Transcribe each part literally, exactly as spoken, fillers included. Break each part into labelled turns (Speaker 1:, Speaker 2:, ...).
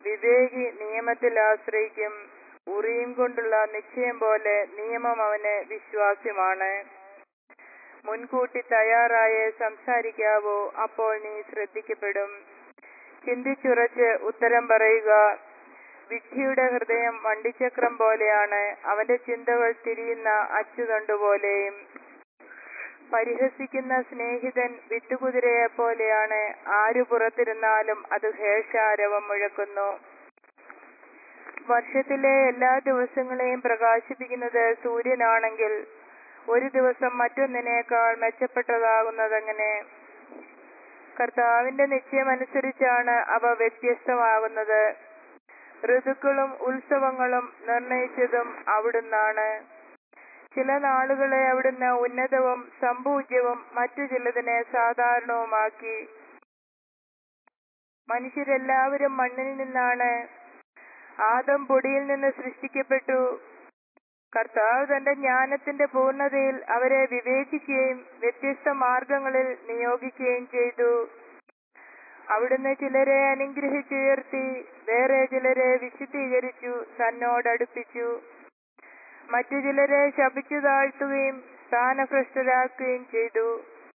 Speaker 1: വിവേകി നിയമത്തിൽ ആശ്രയിക്കും. ഉറിയും കൊണ്ടുള്ള നിശ്ചയം പോലെ നിയമം അവന് വിശ്വാസ്യമാണ്. മുൻകൂട്ടി തയ്യാറായേ സംസാരിക്കാവൂ, അപ്പോൾ നീ ശ്രദ്ധിക്കപ്പെടും. ചിന്തിച്ചുറച്ച് ഉത്തരം പറയുക. വിഡ്ഢിയുടെ ഹൃദയം വണ്ടിച്ചക്രം പോലെയാണ്, അവന്റെ ചിന്തകൾ തിരിയുന്ന അച്ചുതണ്ടുപോലെയും. പരിഹസിക്കുന്ന സ്നേഹിതൻ വിട്ടുകുതിരയെ പോലെയാണ്, ആരു പുറത്തിരുന്നാലും അത് ഘേഷാരവം മുഴക്കുന്നു. വർഷത്തിലെ എല്ലാ ദിവസങ്ങളെയും പ്രകാശിപ്പിക്കുന്നത് സൂര്യനാണെങ്കിൽ ഒരു ദിവസം മറ്റൊന്നിനേക്കാൾ മെച്ചപ്പെട്ടതാകുന്നതെങ്ങനെ? കർത്താവിന്റെ നിശ്ചയമനുസരിച്ചാണ് അവ വ്യത്യസ്തമാകുന്നത്. ഋതുക്കളും ഉത്സവങ്ങളും നിർണയിച്ചതും അവിടുന്നാണ്. ചില നാളുകളെ അവിടുന്ന് ഉന്നതവും സംപൂജ്യവും മറ്റു ചിലതിനെ സാധാരണവുമാക്കി. മനുഷ്യരെല്ലാവരും മണ്ണിൽ നിന്നാണ്, ആദം പൊടിയിൽ നിന്ന് സൃഷ്ടിക്കപ്പെട്ടു. കർത്താവ് തന്റെ ജ്ഞാനത്തിന്റെ പൂർണ്ണതയിൽ അവരെ വിവേചിക്കുകയും വ്യത്യസ്ത മാർഗങ്ങളിൽ നിയോഗിക്കുകയും ചെയ്തു. അവിടുന്ന് ചിലരെ അനുഗ്രഹിച്ചുയർത്തി, വേറെ ചിലരെ വിശുദ്ധീകരിച്ചു തന്നോടടുപ്പിച്ചു. മറ്റു ചിലരെ ശപിച്ചു താഴ്ത്തുകയും സ്ഥാനഭ്രഷ്ടരാക്കുകയും ചെയ്തു.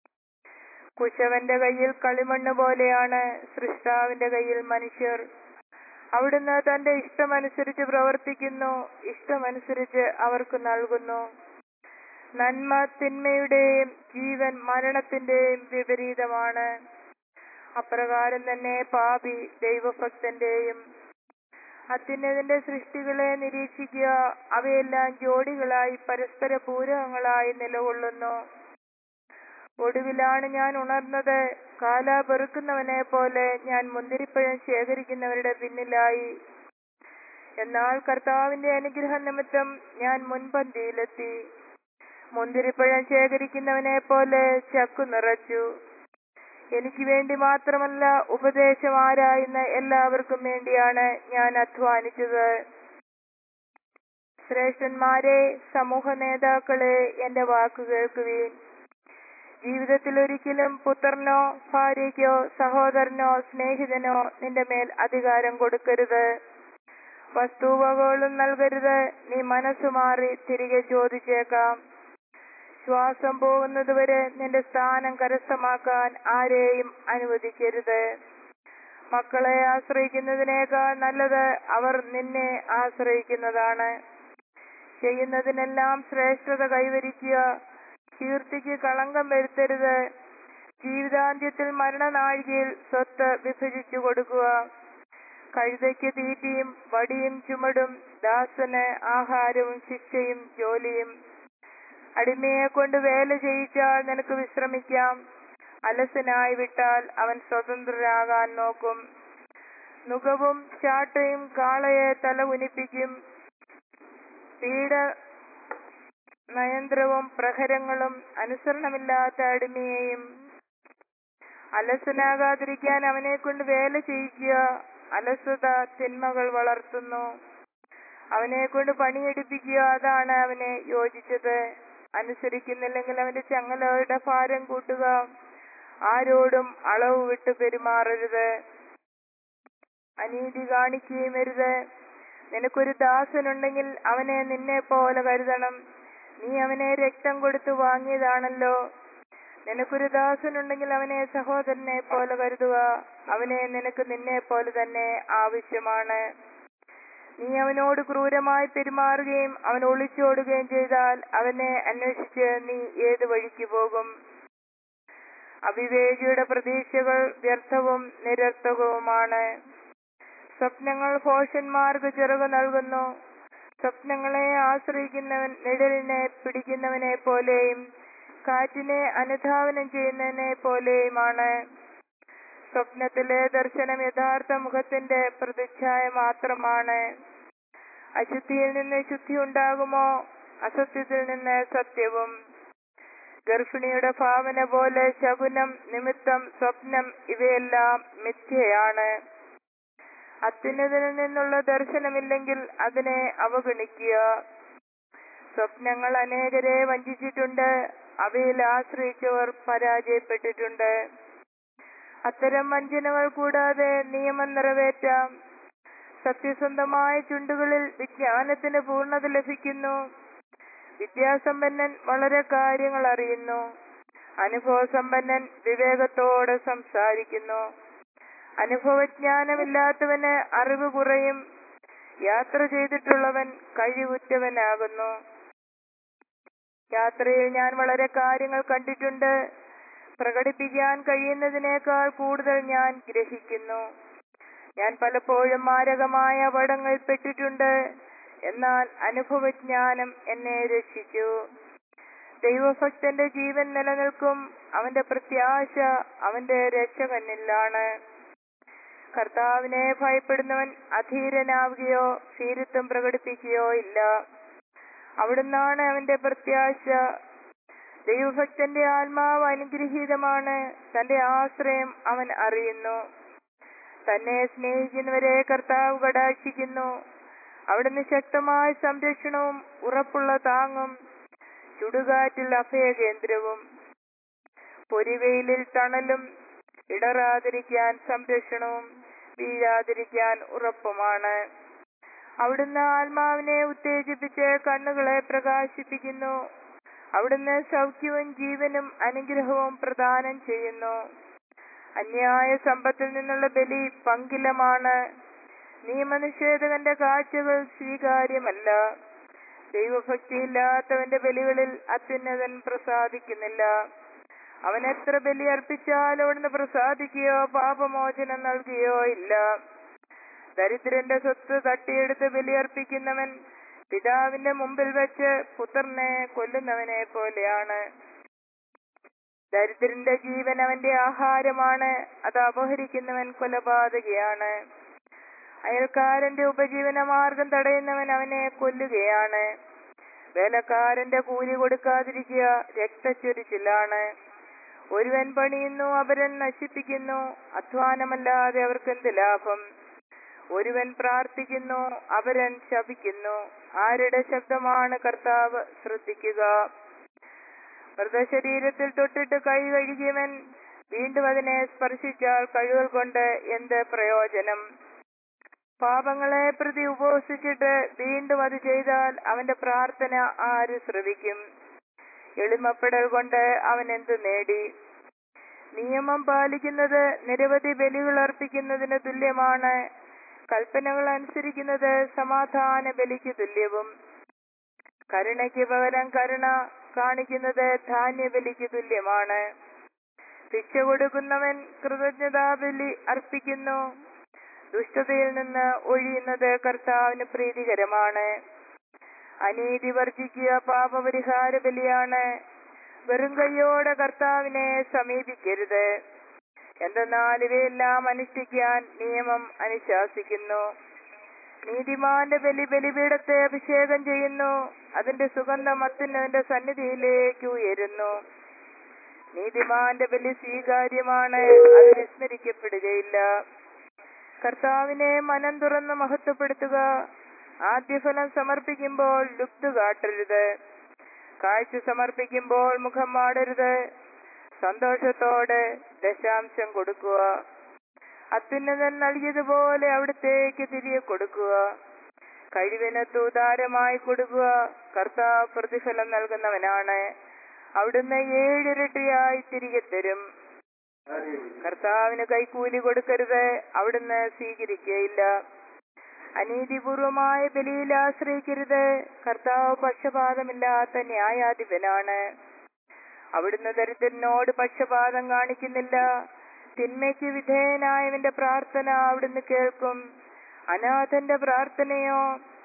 Speaker 1: കുശവന്റെ കയ്യിൽ കളിമണ്ണ് പോലെയാണ് സൃഷ്ടാവിന്റെ കയ്യിൽ മനുഷ്യർ. അവിടുന്ന് തന്റെ ഇഷ്ടമനുസരിച്ച് പ്രവർത്തിക്കുന്നു, ഇഷ്ടമനുസരിച്ച് അവർക്ക് നൽകുന്നു. നന്മ തിന്മയുടെയും ജീവൻ മരണത്തിന്റെയും വിപരീതമാണ്. അപ്രകാരം തന്നെ പാപി ദൈവഭക്തന്റെയും. അത്യുന്നതന്റെ സൃഷ്ടികളെ നിരീക്ഷിക്കുക. അവയെല്ലാം ജോഡികളായി പരസ്പര പൂരകങ്ങളായി നിലകൊള്ളുന്നു. ഒടുവിലാണ് ഞാൻ ഉണർന്നത്. കാല പെറുക്കുന്നവനെ പോലെ ഞാൻ മുന്തിരിപ്പഴം ശേഖരിക്കുന്നവരുടെ പിന്നിലായി. എന്നാൽ കർത്താവിന്റെ അനുഗ്രഹ നിമിത്തം ഞാൻ മുൻപന്തിയിലെത്തി. മുന്തിരിപ്പഴം ശേഖരിക്കുന്നവനെ പോലെ ചക്കു നിറച്ചു. എനിക്ക് വേണ്ടി മാത്രമല്ല, ഉപദേശം ആരായുന്ന എല്ലാവർക്കും വേണ്ടിയാണ് ഞാൻ അധ്വാനിച്ചത്. ശ്രേഷ്ഠന്മാരെ, സമൂഹ നേതാക്കളെ, എന്റെ വാക്കു കേൾക്കുവീൻ. ജീവിതത്തിൽ ഒരിക്കലും പുത്രനോ ഭാര്യയ്ക്കോ സഹോദരനോ സ്നേഹിതനോ നിന്റെ മേൽ അധികാരം കൊടുക്കരുത്. വസ്തുവകകളും നൽകരുത്. നീ മനസ്സുമാറി തിരികെ ചോദിച്ചേക്കാം. ശ്വാസം പോകുന്നതുവരെ നിന്റെ സ്ഥാനം കരസ്ഥമാക്കാൻ ആരെയും അനുവദിക്കരുത്. മക്കളെ ആശ്രയിക്കുന്നതിനേക്കാൾ നല്ലത് അവർ നിന്നെ ആശ്രയിക്കുന്നതാണ്. ചെയ്യുന്നതിനെല്ലാം ശ്രേഷ്ഠത കൈവരിക്കുക. കീർത്തിക്ക് കളങ്കം വരുത്തരുത്. ജീവിതാന്ത്യത്തിൽ മരണനാഴികയിൽ സ്വത്ത് വിഭജിച്ചു കൊടുക്കുക. കഴുതയ്ക്ക് തീറ്റിയും വടിയും ചുമടും, ദാസന് ആഹാരവും ശിക്ഷയും ജോലിയും. അടിമയെ കൊണ്ട് വേല ചെയ്യിച്ചാൽ നിനക്ക് വിശ്രമിക്കാം. അലസനായി വിട്ടാൽ അവൻ സ്വതന്ത്രനാകാൻ നോക്കും. നുകവും ചാട്ടയും കാളയെ തല കുനിപ്പിക്കും. പീഡ നയന്ത്രവും പ്രഹരങ്ങളും അനുസരണമില്ലാത്ത അടിമയെയും. അലസനാകാതിരിക്കാൻ അവനെ കൊണ്ട് വേല ചെയ്യിക്കുക. അലസത തിന്മകൾ വളർത്തുന്നു. അവനെ കൊണ്ട് പണിയെടുപ്പിക്കുക, അതാണ് അവനെ യോജിച്ചത്. അനുസരിക്കുന്നില്ലെങ്കിൽ അവന്റെ ചങ്ങലകളുടെ ഭാരം കൂട്ടുക. ആരോടും അളവ് വിട്ട് പെരുമാറരുത്. അനീതി കാണിക്കുകയും അരുത്. നിനക്കൊരു ദാസനുണ്ടെങ്കിൽ അവനെ നിന്നെ പോലെ കരുതണം. നീ അവനെ രക്തം കൊടുത്തു വാങ്ങിയതാണല്ലോ. നിനക്കൊരു ദാസനുണ്ടെങ്കിൽ അവനെ സഹോദരനെ പോലെ കരുതുക. അവനെ നിനക്ക് നിന്നെ പോലെ തന്നെ ആവശ്യമാണ്. നീ അവനോട് ക്രൂരമായി പെരുമാറുകയും അവൻ ഒളിച്ചോടുകയും ചെയ്താൽ അവനെ അന്വേഷിച്ച് നീ ഏത് വഴിക്ക് പോകും? അവിവേകിയുടെ പ്രതീക്ഷകൾ വ്യർത്ഥവും നിരർത്ഥകവുമാണ്. സ്വപ്നങ്ങൾ ഭോഷന്മാർക്ക് ചിറക് നൽകുന്നു. സ്വപ്നങ്ങളെ ആശ്രയിക്കുന്നവൻ നിഴലിനെ പിടിക്കുന്നവനെ പോലെയും കാറ്റിനെ അനുധാവനം ചെയ്യുന്നതിനെ പോലെയുമാണ്. സ്വപ്നത്തിലെ ദർശനം യഥാർത്ഥ മുഖത്തിന്റെ പ്രതിച്ഛായ മാത്രമാണ്. അശുദ്ധിയിൽ നിന്ന് ശുദ്ധി ഉണ്ടാകുമോ? അസത്യത്തിൽ നിന്ന് സത്യവും. ഗർഭിണിയുടെ ഭാവന പോലെ ശകുനം, നിമിത്തം, സ്വപ്നം ഇവയെല്ലാം മിഥ്യയാണ്. അത്യുന്നതനിൽ നിന്നുള്ള ദർശനമില്ലെങ്കിൽ അതിനെ അവഗണിക്കുക. സ്വപ്നങ്ങൾ അനേകരെ വഞ്ചിച്ചിട്ടുണ്ട്. അവയിൽ ആശ്രയിച്ചവർ പരാജയപ്പെട്ടിട്ടുണ്ട്. അത്തരം വഞ്ചനകൾ കൂടാതെ നിയമം നിറവേറ്റാം. സത്യസന്ധമായ ചുണ്ടുകളിൽ വിജ്ഞാനത്തിന് പൂർണ്ണത ലഭിക്കുന്നു. വിദ്യാസമ്പന്നൻ വളരെ കാര്യങ്ങൾ അറിയുന്നു. അനുഭവസമ്പന്നൻ വിവേകത്തോടെ സംസാരിക്കുന്നു. അനുഭവജ്ഞാനമില്ലാത്തവന് അറിവ് കുറയും. യാത്ര ചെയ്തിട്ടുള്ളവൻ കഴിവുറ്റവനാകുന്നു. യാത്രയിൽ ഞാൻ വളരെ കാര്യങ്ങൾ കണ്ടിട്ടുണ്ട്. പ്രകടിപ്പിക്കാൻ കഴിയുന്നതിനേക്കാൾ കൂടുതൽ ഞാൻ ഗ്രഹിക്കുന്നു. ഞാൻ പലപ്പോഴും മാരകമായ അപകടങ്ങളിൽ പെട്ടിട്ടുണ്ട്. എന്നാൽ അനുഭവജ്ഞാനം എന്നെ രക്ഷിച്ചു. ദൈവഭക്തന്റെ ജീവൻ നിലനിൽക്കും. അവന്റെ പ്രത്യാശ അവന്റെ രക്ഷകനിലാണ്. കർത്താവിനെ ഭയപ്പെടുന്നവൻ അധീരനാവുകയോ ഭീരുത്വം പ്രകടിപ്പിക്കുകയോ ഇല്ല. അവിടുന്നാണ് അവന്റെ പ്രത്യാശ. ദൈവഭക്തന്റെ ആത്മാവ് അനുഗ്രഹീതമാണ്. തന്റെ ആശ്രയം അവൻ അറിയുന്നു. തന്നെ സ്നേഹിക്കുന്നവരെ കർത്താവ് കടാക്ഷിക്കുന്നു. അവിടുന്ന് ശക്തമായ സംരക്ഷണവും ഉറപ്പുള്ള താങ്ങും ചുടുകാറ്റിൽ അഭയകേന്ദ്രവും പൊരിവെയിലിൽ തണലും ഇടറാതിരിക്കാൻ സംരക്ഷണവും വീഴാതിരിക്കാൻ ഉറപ്പുമാണ്. അവിടുന്ന് ആത്മാവിനെ ഉത്തേജിപ്പിച്ച് കണ്ണുകളെ പ്രകാശിപ്പിക്കുന്നു. അവിടുന്ന് സൗഖ്യവും ജീവനും അനുഗ്രഹവും പ്രദാനം ചെയ്യുന്നു. അന്യായ സമ്പത്തിൽ നിന്നുള്ള ബലി പങ്കിലമാണ്. നിയമനിഷേധകന്റെ കാഴ്ചകൾ സ്വീകാര്യമല്ല. ദൈവഭക്തിയില്ലാത്തവന്റെ ബലികളിൽ അത്യുന്നതൻ പ്രസാദിക്കുന്നില്ല. അവൻ എത്ര ബലി അർപ്പിച്ചാലും അവിടുന്ന് പ്രസാദിക്കുകയോ പാപമോചനം നൽകുകയോ ഇല്ല. ദരിദ്രന്റെ സ്വത്ത് തട്ടിയെടുത്ത് ബലിയർപ്പിക്കുന്നവൻ പിതാവിന്റെ മുമ്പിൽ വെച്ച് പുത്രനെ കൊല്ലുന്നവനെ പോലെയാണ്. ദരിദ്രന്റെ ജീവൻ അവന്റെ ആഹാരമാണ്. അത് അപഹരിക്കുന്നവൻ കൊലപാതകയാണ്. അയൽക്കാരന്റെ ഉപജീവന മാർഗം തടയുന്നവൻ അവനെ കൊല്ലുകയാണ്. വേലക്കാരന്റെ കൂലി കൊടുക്കാതിരിക്കുക രക്തച്ചൊരിച്ചിലാണ്. ഒരുവൻ പണിയുന്നു, അപരൻ നശിപ്പിക്കുന്നു. അധ്വാനമല്ലാതെ അവർക്കെന്ത് ലാഭം? ഒരുവൻ പ്രാർത്ഥിക്കുന്നു, അപരൻ ശപിക്കുന്നു. ആരുടെ ശബ്ദമാണ് കർത്താവ് ശ്രദ്ധിക്കുക? മൃതശരീരത്തിൽ തൊട്ടിട്ട് കൈ കഴുകിയവൻ വീണ്ടും അതിനെ സ്പർശിച്ചാൽ കഴുകൽ കൊണ്ട് എന്ത് പ്രയോജനം? പാപങ്ങളെ പ്രതി ഉപവസിച്ചിട്ട് വീണ്ടും അത് ചെയ്താൽ അവന്റെ പ്രാർത്ഥന ആര് ശ്രവിക്കും? എളിമപ്പെടൽ കൊണ്ട് അവൻ എന്ത് നേടി? നിയമം പാലിക്കുന്നത് നിരവധി ബലികൾ അർപ്പിക്കുന്നതിന് തുല്യമാണ്. കൽപ്പനകൾ അനുസരിക്കുന്നത് സമാധാന ബലിക്ക് തുല്യവും. കരുണയ്ക്ക് പകരം കരുണ കാണിക്കുന്നത് ധാന്യബലിക്ക് തുല്യമാണ്. ശിക്ഷ കൊടുക്കുന്നവൻ കൃതജ്ഞതാബലി അർപ്പിക്കുന്നു. ദുഷ്ടതയിൽ നിന്ന് ഒഴിയുന്നത് കർത്താവിന് പ്രീതികരമാണ്. അനീതി വർജിക്കുക പാപപരിഹാര ബലിയാണ്. വെറും കൈയോടെ കർത്താവിനെ സമീപിക്കരുത്. എന്തെന്നാൽ ഇവയെല്ലാം അനുഷ്ഠിക്കാൻ നിയമം അനുശാസിക്കുന്നു. നീതിമാന്റെ ബലി ബലിപീഠത്തെ അഭിഷേകം ചെയ്യുന്നു. അതിന്റെ സുഗന്ധം അത്യുന്നതന്റെ സന്നിധിയിലേക്ക് ഉയരുന്നു. നീതിമാന്റെ ബലി സ്വീകാര്യമാണ്. അത് വിസ്മരിക്കപ്പെടുകയില്ല. കർത്താവിനെ മനം തുറന്ന് മഹത്വപ്പെടുത്തുക. ആദ്യഫലം സമർപ്പിക്കുമ്പോൾ ലുപ്ത് കാട്ടരുത്. കാഴ്ച സമർപ്പിക്കുമ്പോൾ മുഖം മാടരുത്. സന്തോഷത്തോടെ ദശാംശം കൊടുക്കുക. അത്യുന്നതൻ നൽകിയതുപോലെ അവിടത്തേക്ക് തിരികെ കൊടുക്കുക. കഴിവിന് തൂതാരമായി കൊടുക്കുക. കർത്താവ് പ്രതിഫലം നൽകുന്നവനാണ്. അവിടുന്ന് ഏഴിരട്ടിയായി തിരികെ തരും. കർത്താവിന് കൈക്കൂലി കൊടുക്കരുത്. അവിടുന്ന് സ്വീകരിക്കുകയില്ല. അനീതിപൂർവമായ ബലിയിൽ ആശ്രയിക്കരുത്. കർത്താവ് പക്ഷപാതമില്ലാത്ത ന്യായാധിപനാണ്. അവിടുന്ന് ദരിദ്രനോട് പക്ഷപാതം കാണിക്കുന്നില്ല. തിന്മയ്ക്ക് വിധേയനായവന്റെ പ്രാർത്ഥന അവിടുന്ന് കേൾക്കും. അനാഥന്റെ പ്രാർത്ഥനയോ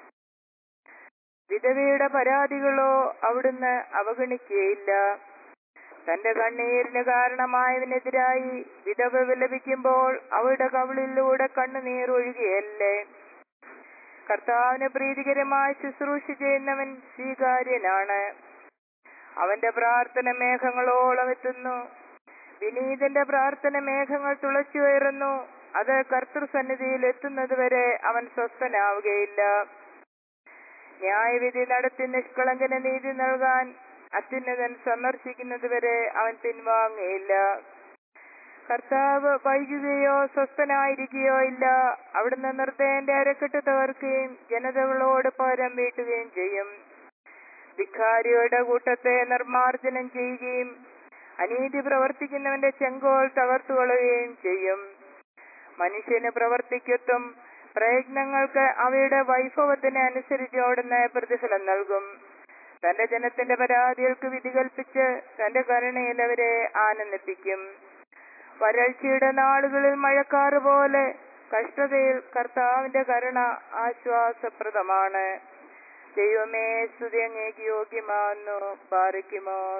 Speaker 1: വിധവയുടെ പരാതികളോ അവിടുന്ന് അവഗണിക്കുകയില്ല. തന്റെ കണ്ണീരിന് കാരണമായവനെതിരായി വിധവ വിലപിക്കുമ്പോൾ അവളുടെ കവിളിലൂടെ കണ്ണുനീർ ഒഴുകിയല്ലേ. കർത്താവിന് പ്രീതികരമായി ശുശ്രൂഷ ചെയ്യുന്നവൻ സ്വീകാര്യനാണ്. അവന്റെ പ്രാർത്ഥന മേഘങ്ങളോളം എത്തുന്നു. വിനീതന്റെ പ്രാർത്ഥന മേഘങ്ങൾ തുളച്ചുയരുന്നു. അത് കർത്തൃസന്നിധിയിൽ എത്തുന്നത് വരെ അവൻ സ്വസ്ഥനാവുകയില്ല. ന്യായവിധി നടത്തി നിഷ്കളങ്കന് നീതി നൽകാൻ അത്യുന്നതൻ സന്ദർശിക്കുന്നത് വരെ അവൻ പിൻവാങ്ങുകയില്ല. കർത്താവ് വൈകുകയോ സ്വസ്ഥനായിരിക്കുകയോ ഇല്ല. അവിടുന്ന് നിർദ്ദയന്റെ അരക്കെട്ട് തകർക്കുകയും ജനതകളോട് പകരം വീട്ടുകയും ചെയ്യും. ധിക്കാരിയുടെ കൂട്ടത്തെ നിർമ്മാർജ്ജനം ചെയ്യുകയും അനീതി പ്രവർത്തിക്കുന്നവന്റെ ചെങ്കോൽ തകർത്തുകൊള്ളുകയും ചെയ്യും. മനുഷ്യന് പ്രവർത്തിക്കത്തും പ്രയത്നങ്ങൾക്ക് അവയുടെ വൈഭവത്തിന് അനുസരിച്ച് അവിടുന്ന് പ്രതിഫലം നൽകും. തന്റെ ജനത്തിന്റെ പരാതികൾക്ക് വിധി കൽപ്പിച്ച് തന്റെ കരുണയിൽ അവരെ ആനന്ദിപ്പിക്കും. വരൾച്ചയുടെ നാളുകളിൽ മഴക്കാറ് പോലെ കഷ്ടതയിൽ കർത്താവിന്റെ കരുണ ആശ്വാസപ്രദമാണ്. ദൈവമേ, സ്തുതി അങ്ങേക്ക് യോഗ്യമാകുന്നു. ബാറിക്കുമോർ.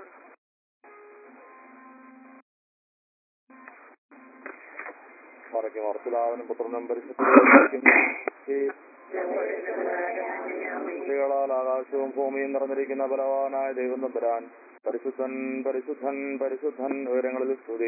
Speaker 2: പിതാവിനും പുത്രനും പരിശുദ്ധികളാൽ ആകാശവും ഭൂമിയും നിറഞ്ഞിരിക്കുന്ന ബലവാനായ ദൈവം തമ്പുരാൻ പരിശുദ്ധൻ പരിശുദ്ധൻ പരിശുദ്ധൻ ഉയരങ്ങളിൽ സ്തുതി.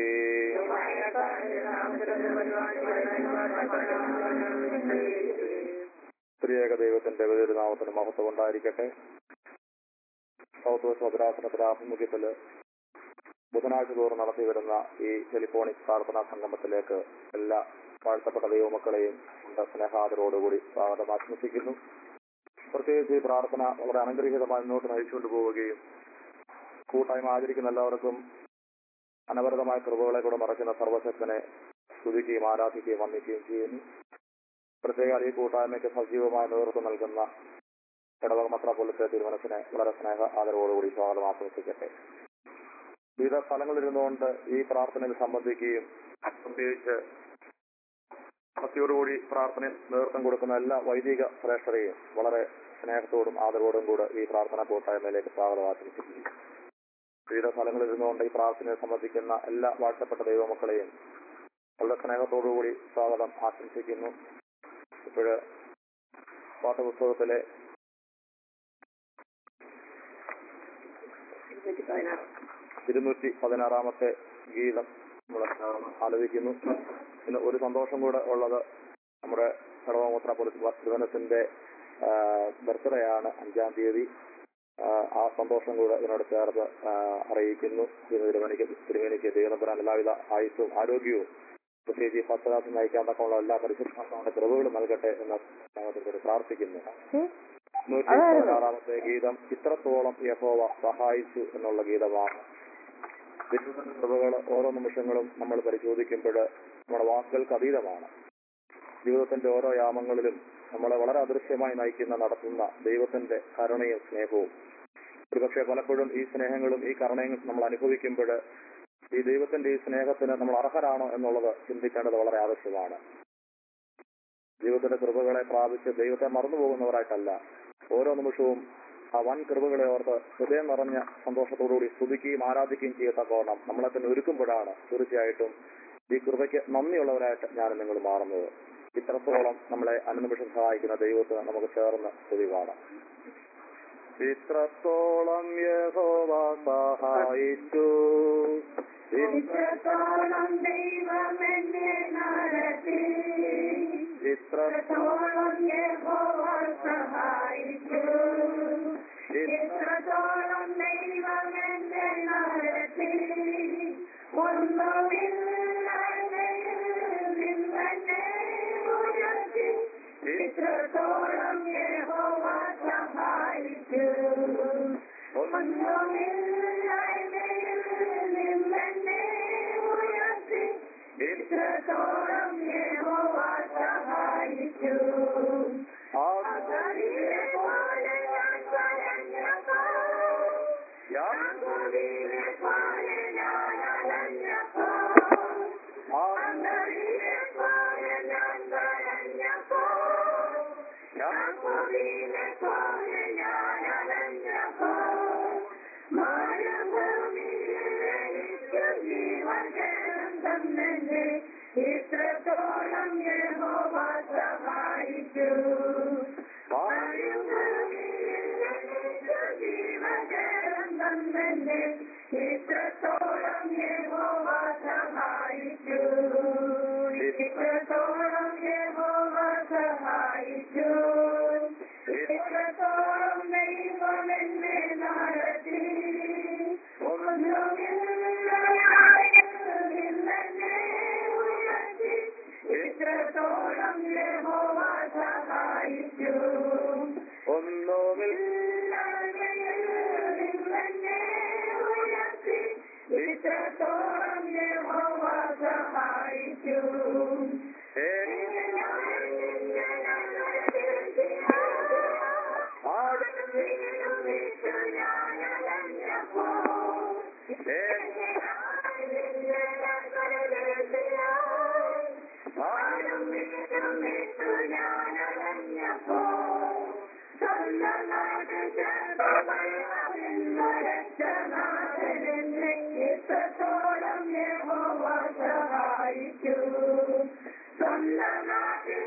Speaker 2: സ്ത്രീയേക ദൈവത്തിന്റെ നാമത്തിന് മഹത്വം ഉണ്ടായിരിക്കട്ടെ. സൗത്ത് വെസ്റ്റ് ഭദ്രാസനത്തിന്റെ ആഭിമുഖ്യത്തില് ബുധനാഴ്ച തോറും നടത്തി വരുന്ന ഈ ടെലിഫോണിക് പ്രാർത്ഥനാ സംഗമത്തിലേക്ക് എല്ലാ വാഴ്ത്തപ്പെട്ട ദൈവമക്കളെയും സ്നേഹാദരോടുകൂടി സ്വാഗതം ആശംസിക്കുന്നു. പ്രത്യേകിച്ച് ഈ പ്രാർത്ഥന വളരെ അനുഗ്രഹീതമായി മുന്നോട്ട് നയിച്ചുകൊണ്ട് പോവുകയും കൂട്ടായ്മ ആചരിക്കുന്ന എല്ലാവർക്കും അനവരതമായ കൃപകളെ കൂടെ മറക്കുന്ന സർവശക്തനെ സ്തുതിക്കുകയും ആരാധിക്കുകയും വന്ദിക്കുകയും ചെയ്യുന്നു. പ്രത്യേക ഈ കൂട്ടായ്മയ്ക്ക് സജീവമായ നേതൃത്വം നൽകുന്ന ഇടവക മെത്രാപ്പൊലീത്ത തിരുമനസിനെ വളരെ സ്നേഹ ആദരവോടുകൂടി സ്വാഗതം ആശംസിക്കട്ടെ. വിവിധ സ്ഥലങ്ങളിലിരുന്നുകൊണ്ട് ഈ പ്രാർത്ഥനയിൽ സംബന്ധിക്കുകയും പ്രത്യേകിച്ച് ഭക്തിയോടുകൂടി പ്രാർത്ഥന നേതൃത്വം കൊടുക്കുന്ന എല്ലാ വൈദിക ശ്രേഷ്ഠരെയും വളരെ സ്നേഹത്തോടും ആദരവോടും കൂടെ ഈ പ്രാർത്ഥന കൂട്ടായ്മയിലേക്ക് സ്വാഗതം ആശംസിക്കുന്നു. വിവിധ സ്ഥലങ്ങളിൽ ഇരുന്നുകൊണ്ട് ഈ പ്രാർത്ഥനയെ സംബന്ധിക്കുന്ന എല്ലാ വാഴ്ത്തപ്പെട്ട ദൈവമക്കളെയും വളരെ സ്നേഹത്തോടുകൂടി സ്വാഗതം ആശംസിക്കുന്നു. ഇപ്പോഴ് പാഠപുസ്തകത്തിലെ ഇരുന്നൂറ്റി പതിനാറാമത്തെ ഗീതം നമ്മൾ ആലപിക്കുന്നു. ഇന്ന് ഒരു സന്തോഷം കൂടെ ഉള്ളത്, നമ്മുടെ ഇടവക മെത്രാപ്പൊലീത്ത ബർത്ത്ഡേ ആണ്, അഞ്ചാം തീയതി. ആ സന്തോഷം കൂടെ ഇതിനോട് ചേർത്ത് അറിയിക്കുന്നു. തിരുമേനിക്ക് തിരുമേനിക്ക് ദൈവം എല്ലാവിധ ആയുസ്സും ആരോഗ്യവും പ്രത്യേകിച്ച് ഈ പത്തദാസം നയിക്കാൻ തക്കമുള്ള എല്ലാ പരിശുദ്ധാത്മാവിന്റെ കൃപകളും നൽകട്ടെ എന്ന് ഞങ്ങൾ പ്രാർത്ഥിക്കുന്നു. നൂറ്റി പതിനാറാമത്തെ ഗീതം ഇത്രത്തോളം യഹോവ സഹായിച്ചു എന്നുള്ള ഗീതമാണ്. ദൈവത്തിന്റെ കൃപകൾ ഓരോ നിമിഷങ്ങളും നമ്മൾ പരിശോധിക്കുമ്പോൾ നമ്മുടെ വാക്കുകൾക്ക് അതീതമാണ്. ജീവിതത്തിന്റെ ഓരോ യാമങ്ങളിലും നമ്മളെ വളരെ അദൃശ്യമായി നയിക്കുന്ന നടത്തുന്ന ദൈവത്തിന്റെ കരുണയും സ്നേഹവും, ഒരുപക്ഷെ പലപ്പോഴും ഈ സ്നേഹങ്ങളും ഈ കരുണയും നമ്മൾ അനുഭവിക്കുമ്പോൾ ഈ ദൈവത്തിന്റെ ഈ സ്നേഹത്തിന് നമ്മൾ അർഹരാണോ എന്നുള്ളത് ചിന്തിക്കേണ്ടത് വളരെ ആവശ്യമാണ്. ദൈവത്തിന്റെ കൃപകളെ പ്രാപിച്ച് ദൈവത്തെ മറന്നുപോകുന്നവരായിട്ടല്ല, ഓരോ നിമിഷവും ആ വൻ കൃപകളെ ഓർത്ത് ഹൃദയം നിറഞ്ഞ സന്തോഷത്തോടുകൂടി സ്തുതിക്കുകയും ആരാധിക്കുകയും ചെയ്യത്തക്കോണം നമ്മളെ തന്നെ ഒരുക്കുമ്പോഴാണ് തീർച്ചയായിട്ടും ഈ കൃപയ്ക്ക് നന്ദിയുള്ളവരായിട്ട് ഞാൻ നിങ്ങൾ മാറുന്നത്. ഇത്രത്തോളം നമ്മളെ അനുനിമിഷം സഹായിക്കുന്ന ദൈവത്തിന് നമുക്ക് ചേർന്ന് സ്തുതി പാടാം. ഇത്രത്തോളം യഹോവ സഹായിച്ചു,
Speaker 3: ഇത്രത്തോളം ദൈവമെന്നെ നടത്തി, ഇത്രത്തോളം യഹോവ സഹായിച്ചു, ഇത്രത്തോളം ദൈവമെന്നെ നടത്തി, ഒന്നുമില്ലായ്മയിൽ നിന്നെ ഉയർത്തി, ഇത്രത്തോളം യഹോവ സഹായിച്ചു, ഒന്നുമില്ലായ്മയിൽ നിന്നെ ഉയർത്തി, ഇത്രത്തോളം യഹോവ സഹായിച്ചു. ആകാശിലെ പോലെ ഞാൻ കരഞ്ഞപ്പോൾ, യാക്കോബിലെ പോലെ ഞാൻ അലഞ്ഞപ്പോൾ, ആകാശിലെ പോലെ ഞാൻ കരഞ്ഞപ്പോൾ, യാക്കോബിലെ പോലെ ഞാൻ അലഞ്ഞപ്പോൾ, മരുഭൂമിയിൽ എനിക്ക് ജീവജലം തന്നെന്നെ, ഇത്രത്തോളം യഹോവ സഹായിച്ചു. മരുഭൂമിയിൽ എനിക്ക് ജീവജലം തന്നെന്നെ, ഇത്രത്തോളം യഹോവ സഹായിച്ചു. ഇത്രത്തോളം യഹോവ സഹായിച്ചു, ഇത്രത്തോളം ദൈവം എന്നെ നടത്തി, ഒന്നുമില്ലായ്മയിൽ നിന്നെ ഇത്രത്തോളം യഹോവ സഹായിച്ചു.
Speaker 2: ഒന്നുമില്ലായ്മയിൽ
Speaker 3: നിന്നെ ഉയർത്തി ഇത്രത്തോളം യഹോവ സഹായിച്ചു. ഇത്രത്തോളം യഹോവ സഹായിച്ചു. സ്വന്തം നാട്ടിൽ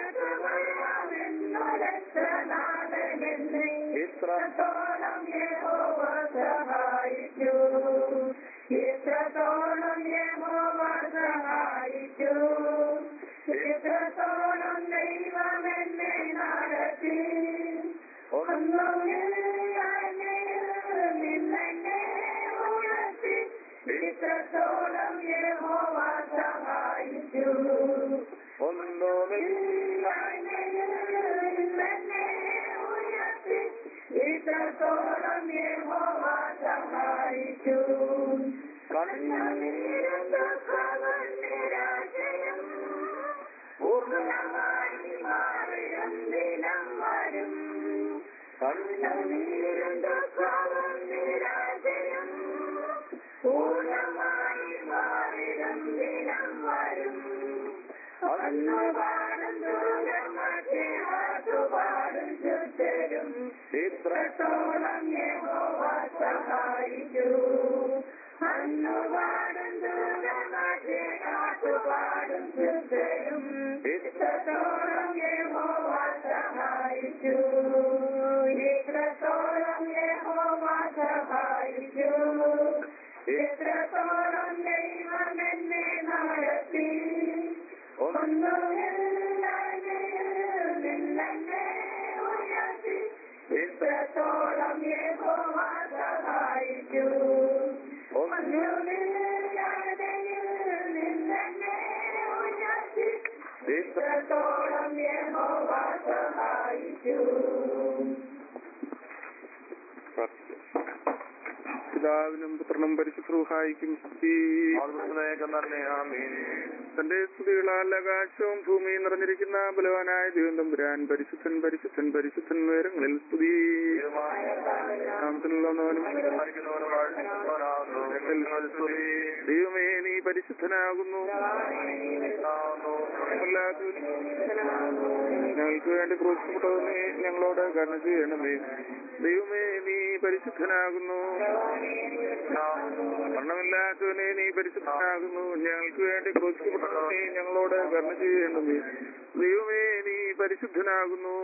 Speaker 3: ചേർത്തുകൊള്ളാമെന്നുരക്ഷനാഥനെന്നെ ഇത്രത്തോളം യഹോവ സഹായിച്ചു. ഇത്രത്തോളം യഹോവ സഹായിച്ചു. ഇത്രത്തോളം ദൈവം എന്നെ നടത്തി. നിന്നെ ഉയർത്തി ഇത്രത്തോളം യഹോവ സഹായിച്ചു. നിന്നെ ഉയർത്തി ഇത്രത്തോളം യഹോവ സഹായിച്ചു. കണ്ണുനീരും ദുഃഖവും നിരാശയും പൂർണ്ണമായി മാറിയും ദിനം വരും. കണ്ണുനീരും ദുഃഖവും നിരാശയും പൂർണ്ണമായി മാറിയും ദിനം വരും. അന്നുപാടും ദൂരമൊക്കെ ആറ്റുപാടും ചുറ്റരും ഇത്രത്തോളം യഹോവ സഹായിച്ചു. അന്നുപാടും ദൂരമൊക്കെ ആറ്റുപാടും ചുറ്റരും ഇത്രത്തോളം യഹോവ സഹായിച്ചു. ഇത്രത്തോളം യഹോവ സഹായിച്ചു. ഇത്രത്തോളം ദൈവം എന്നെ നടത്തി. നിന്നെ ഉയർത്തി ഇത്രത്തോളം യഹോവ സഹായിച്ചു. നിന്നെ ഉയർത്തി ഇത്രത്തോളം യഹോവ സഹായിച്ചു.
Speaker 4: പിതാവിനും പുത്രനും പരിശുദ്ധ റൂഹായിക്കും സ്തുതി. തന്റെ സ്തുതികളാൽ ആകാശവും ഭൂമിയും നിറഞ്ഞിരിക്കുന്ന ബലവാനായ ദൈവം തമ്പുരാൻ പരിശുദ്ധൻ പരിശുദ്ധൻ പരിശുദ്ധൻ ഉയരങ്ങളിൽ സ്തുതി. ദൈവമേ നീ പരിശുദ്ധനാകുന്നു. ഞങ്ങൾക്ക് വേണ്ടി ക്രൂശിക്കപ്പെട്ടവനെ ഞങ്ങളോട് കരുണ ചെയ്യണമേ. ദൈവമേ നീ പരിശുദ്ധനാകുന്നു. മരണമില്ലാത്തവനെ നീ പരിശുദ്ധനാകുന്നു. ഞങ്ങൾക്ക് വേണ്ടി ക്രൂശിക്കപ്പെട്ടവനെ ഞങ്ങളോട് കരുണ ചെയ്യണമേ. ദൈവമേ നീ പരിശുദ്ധനാകുന്നു.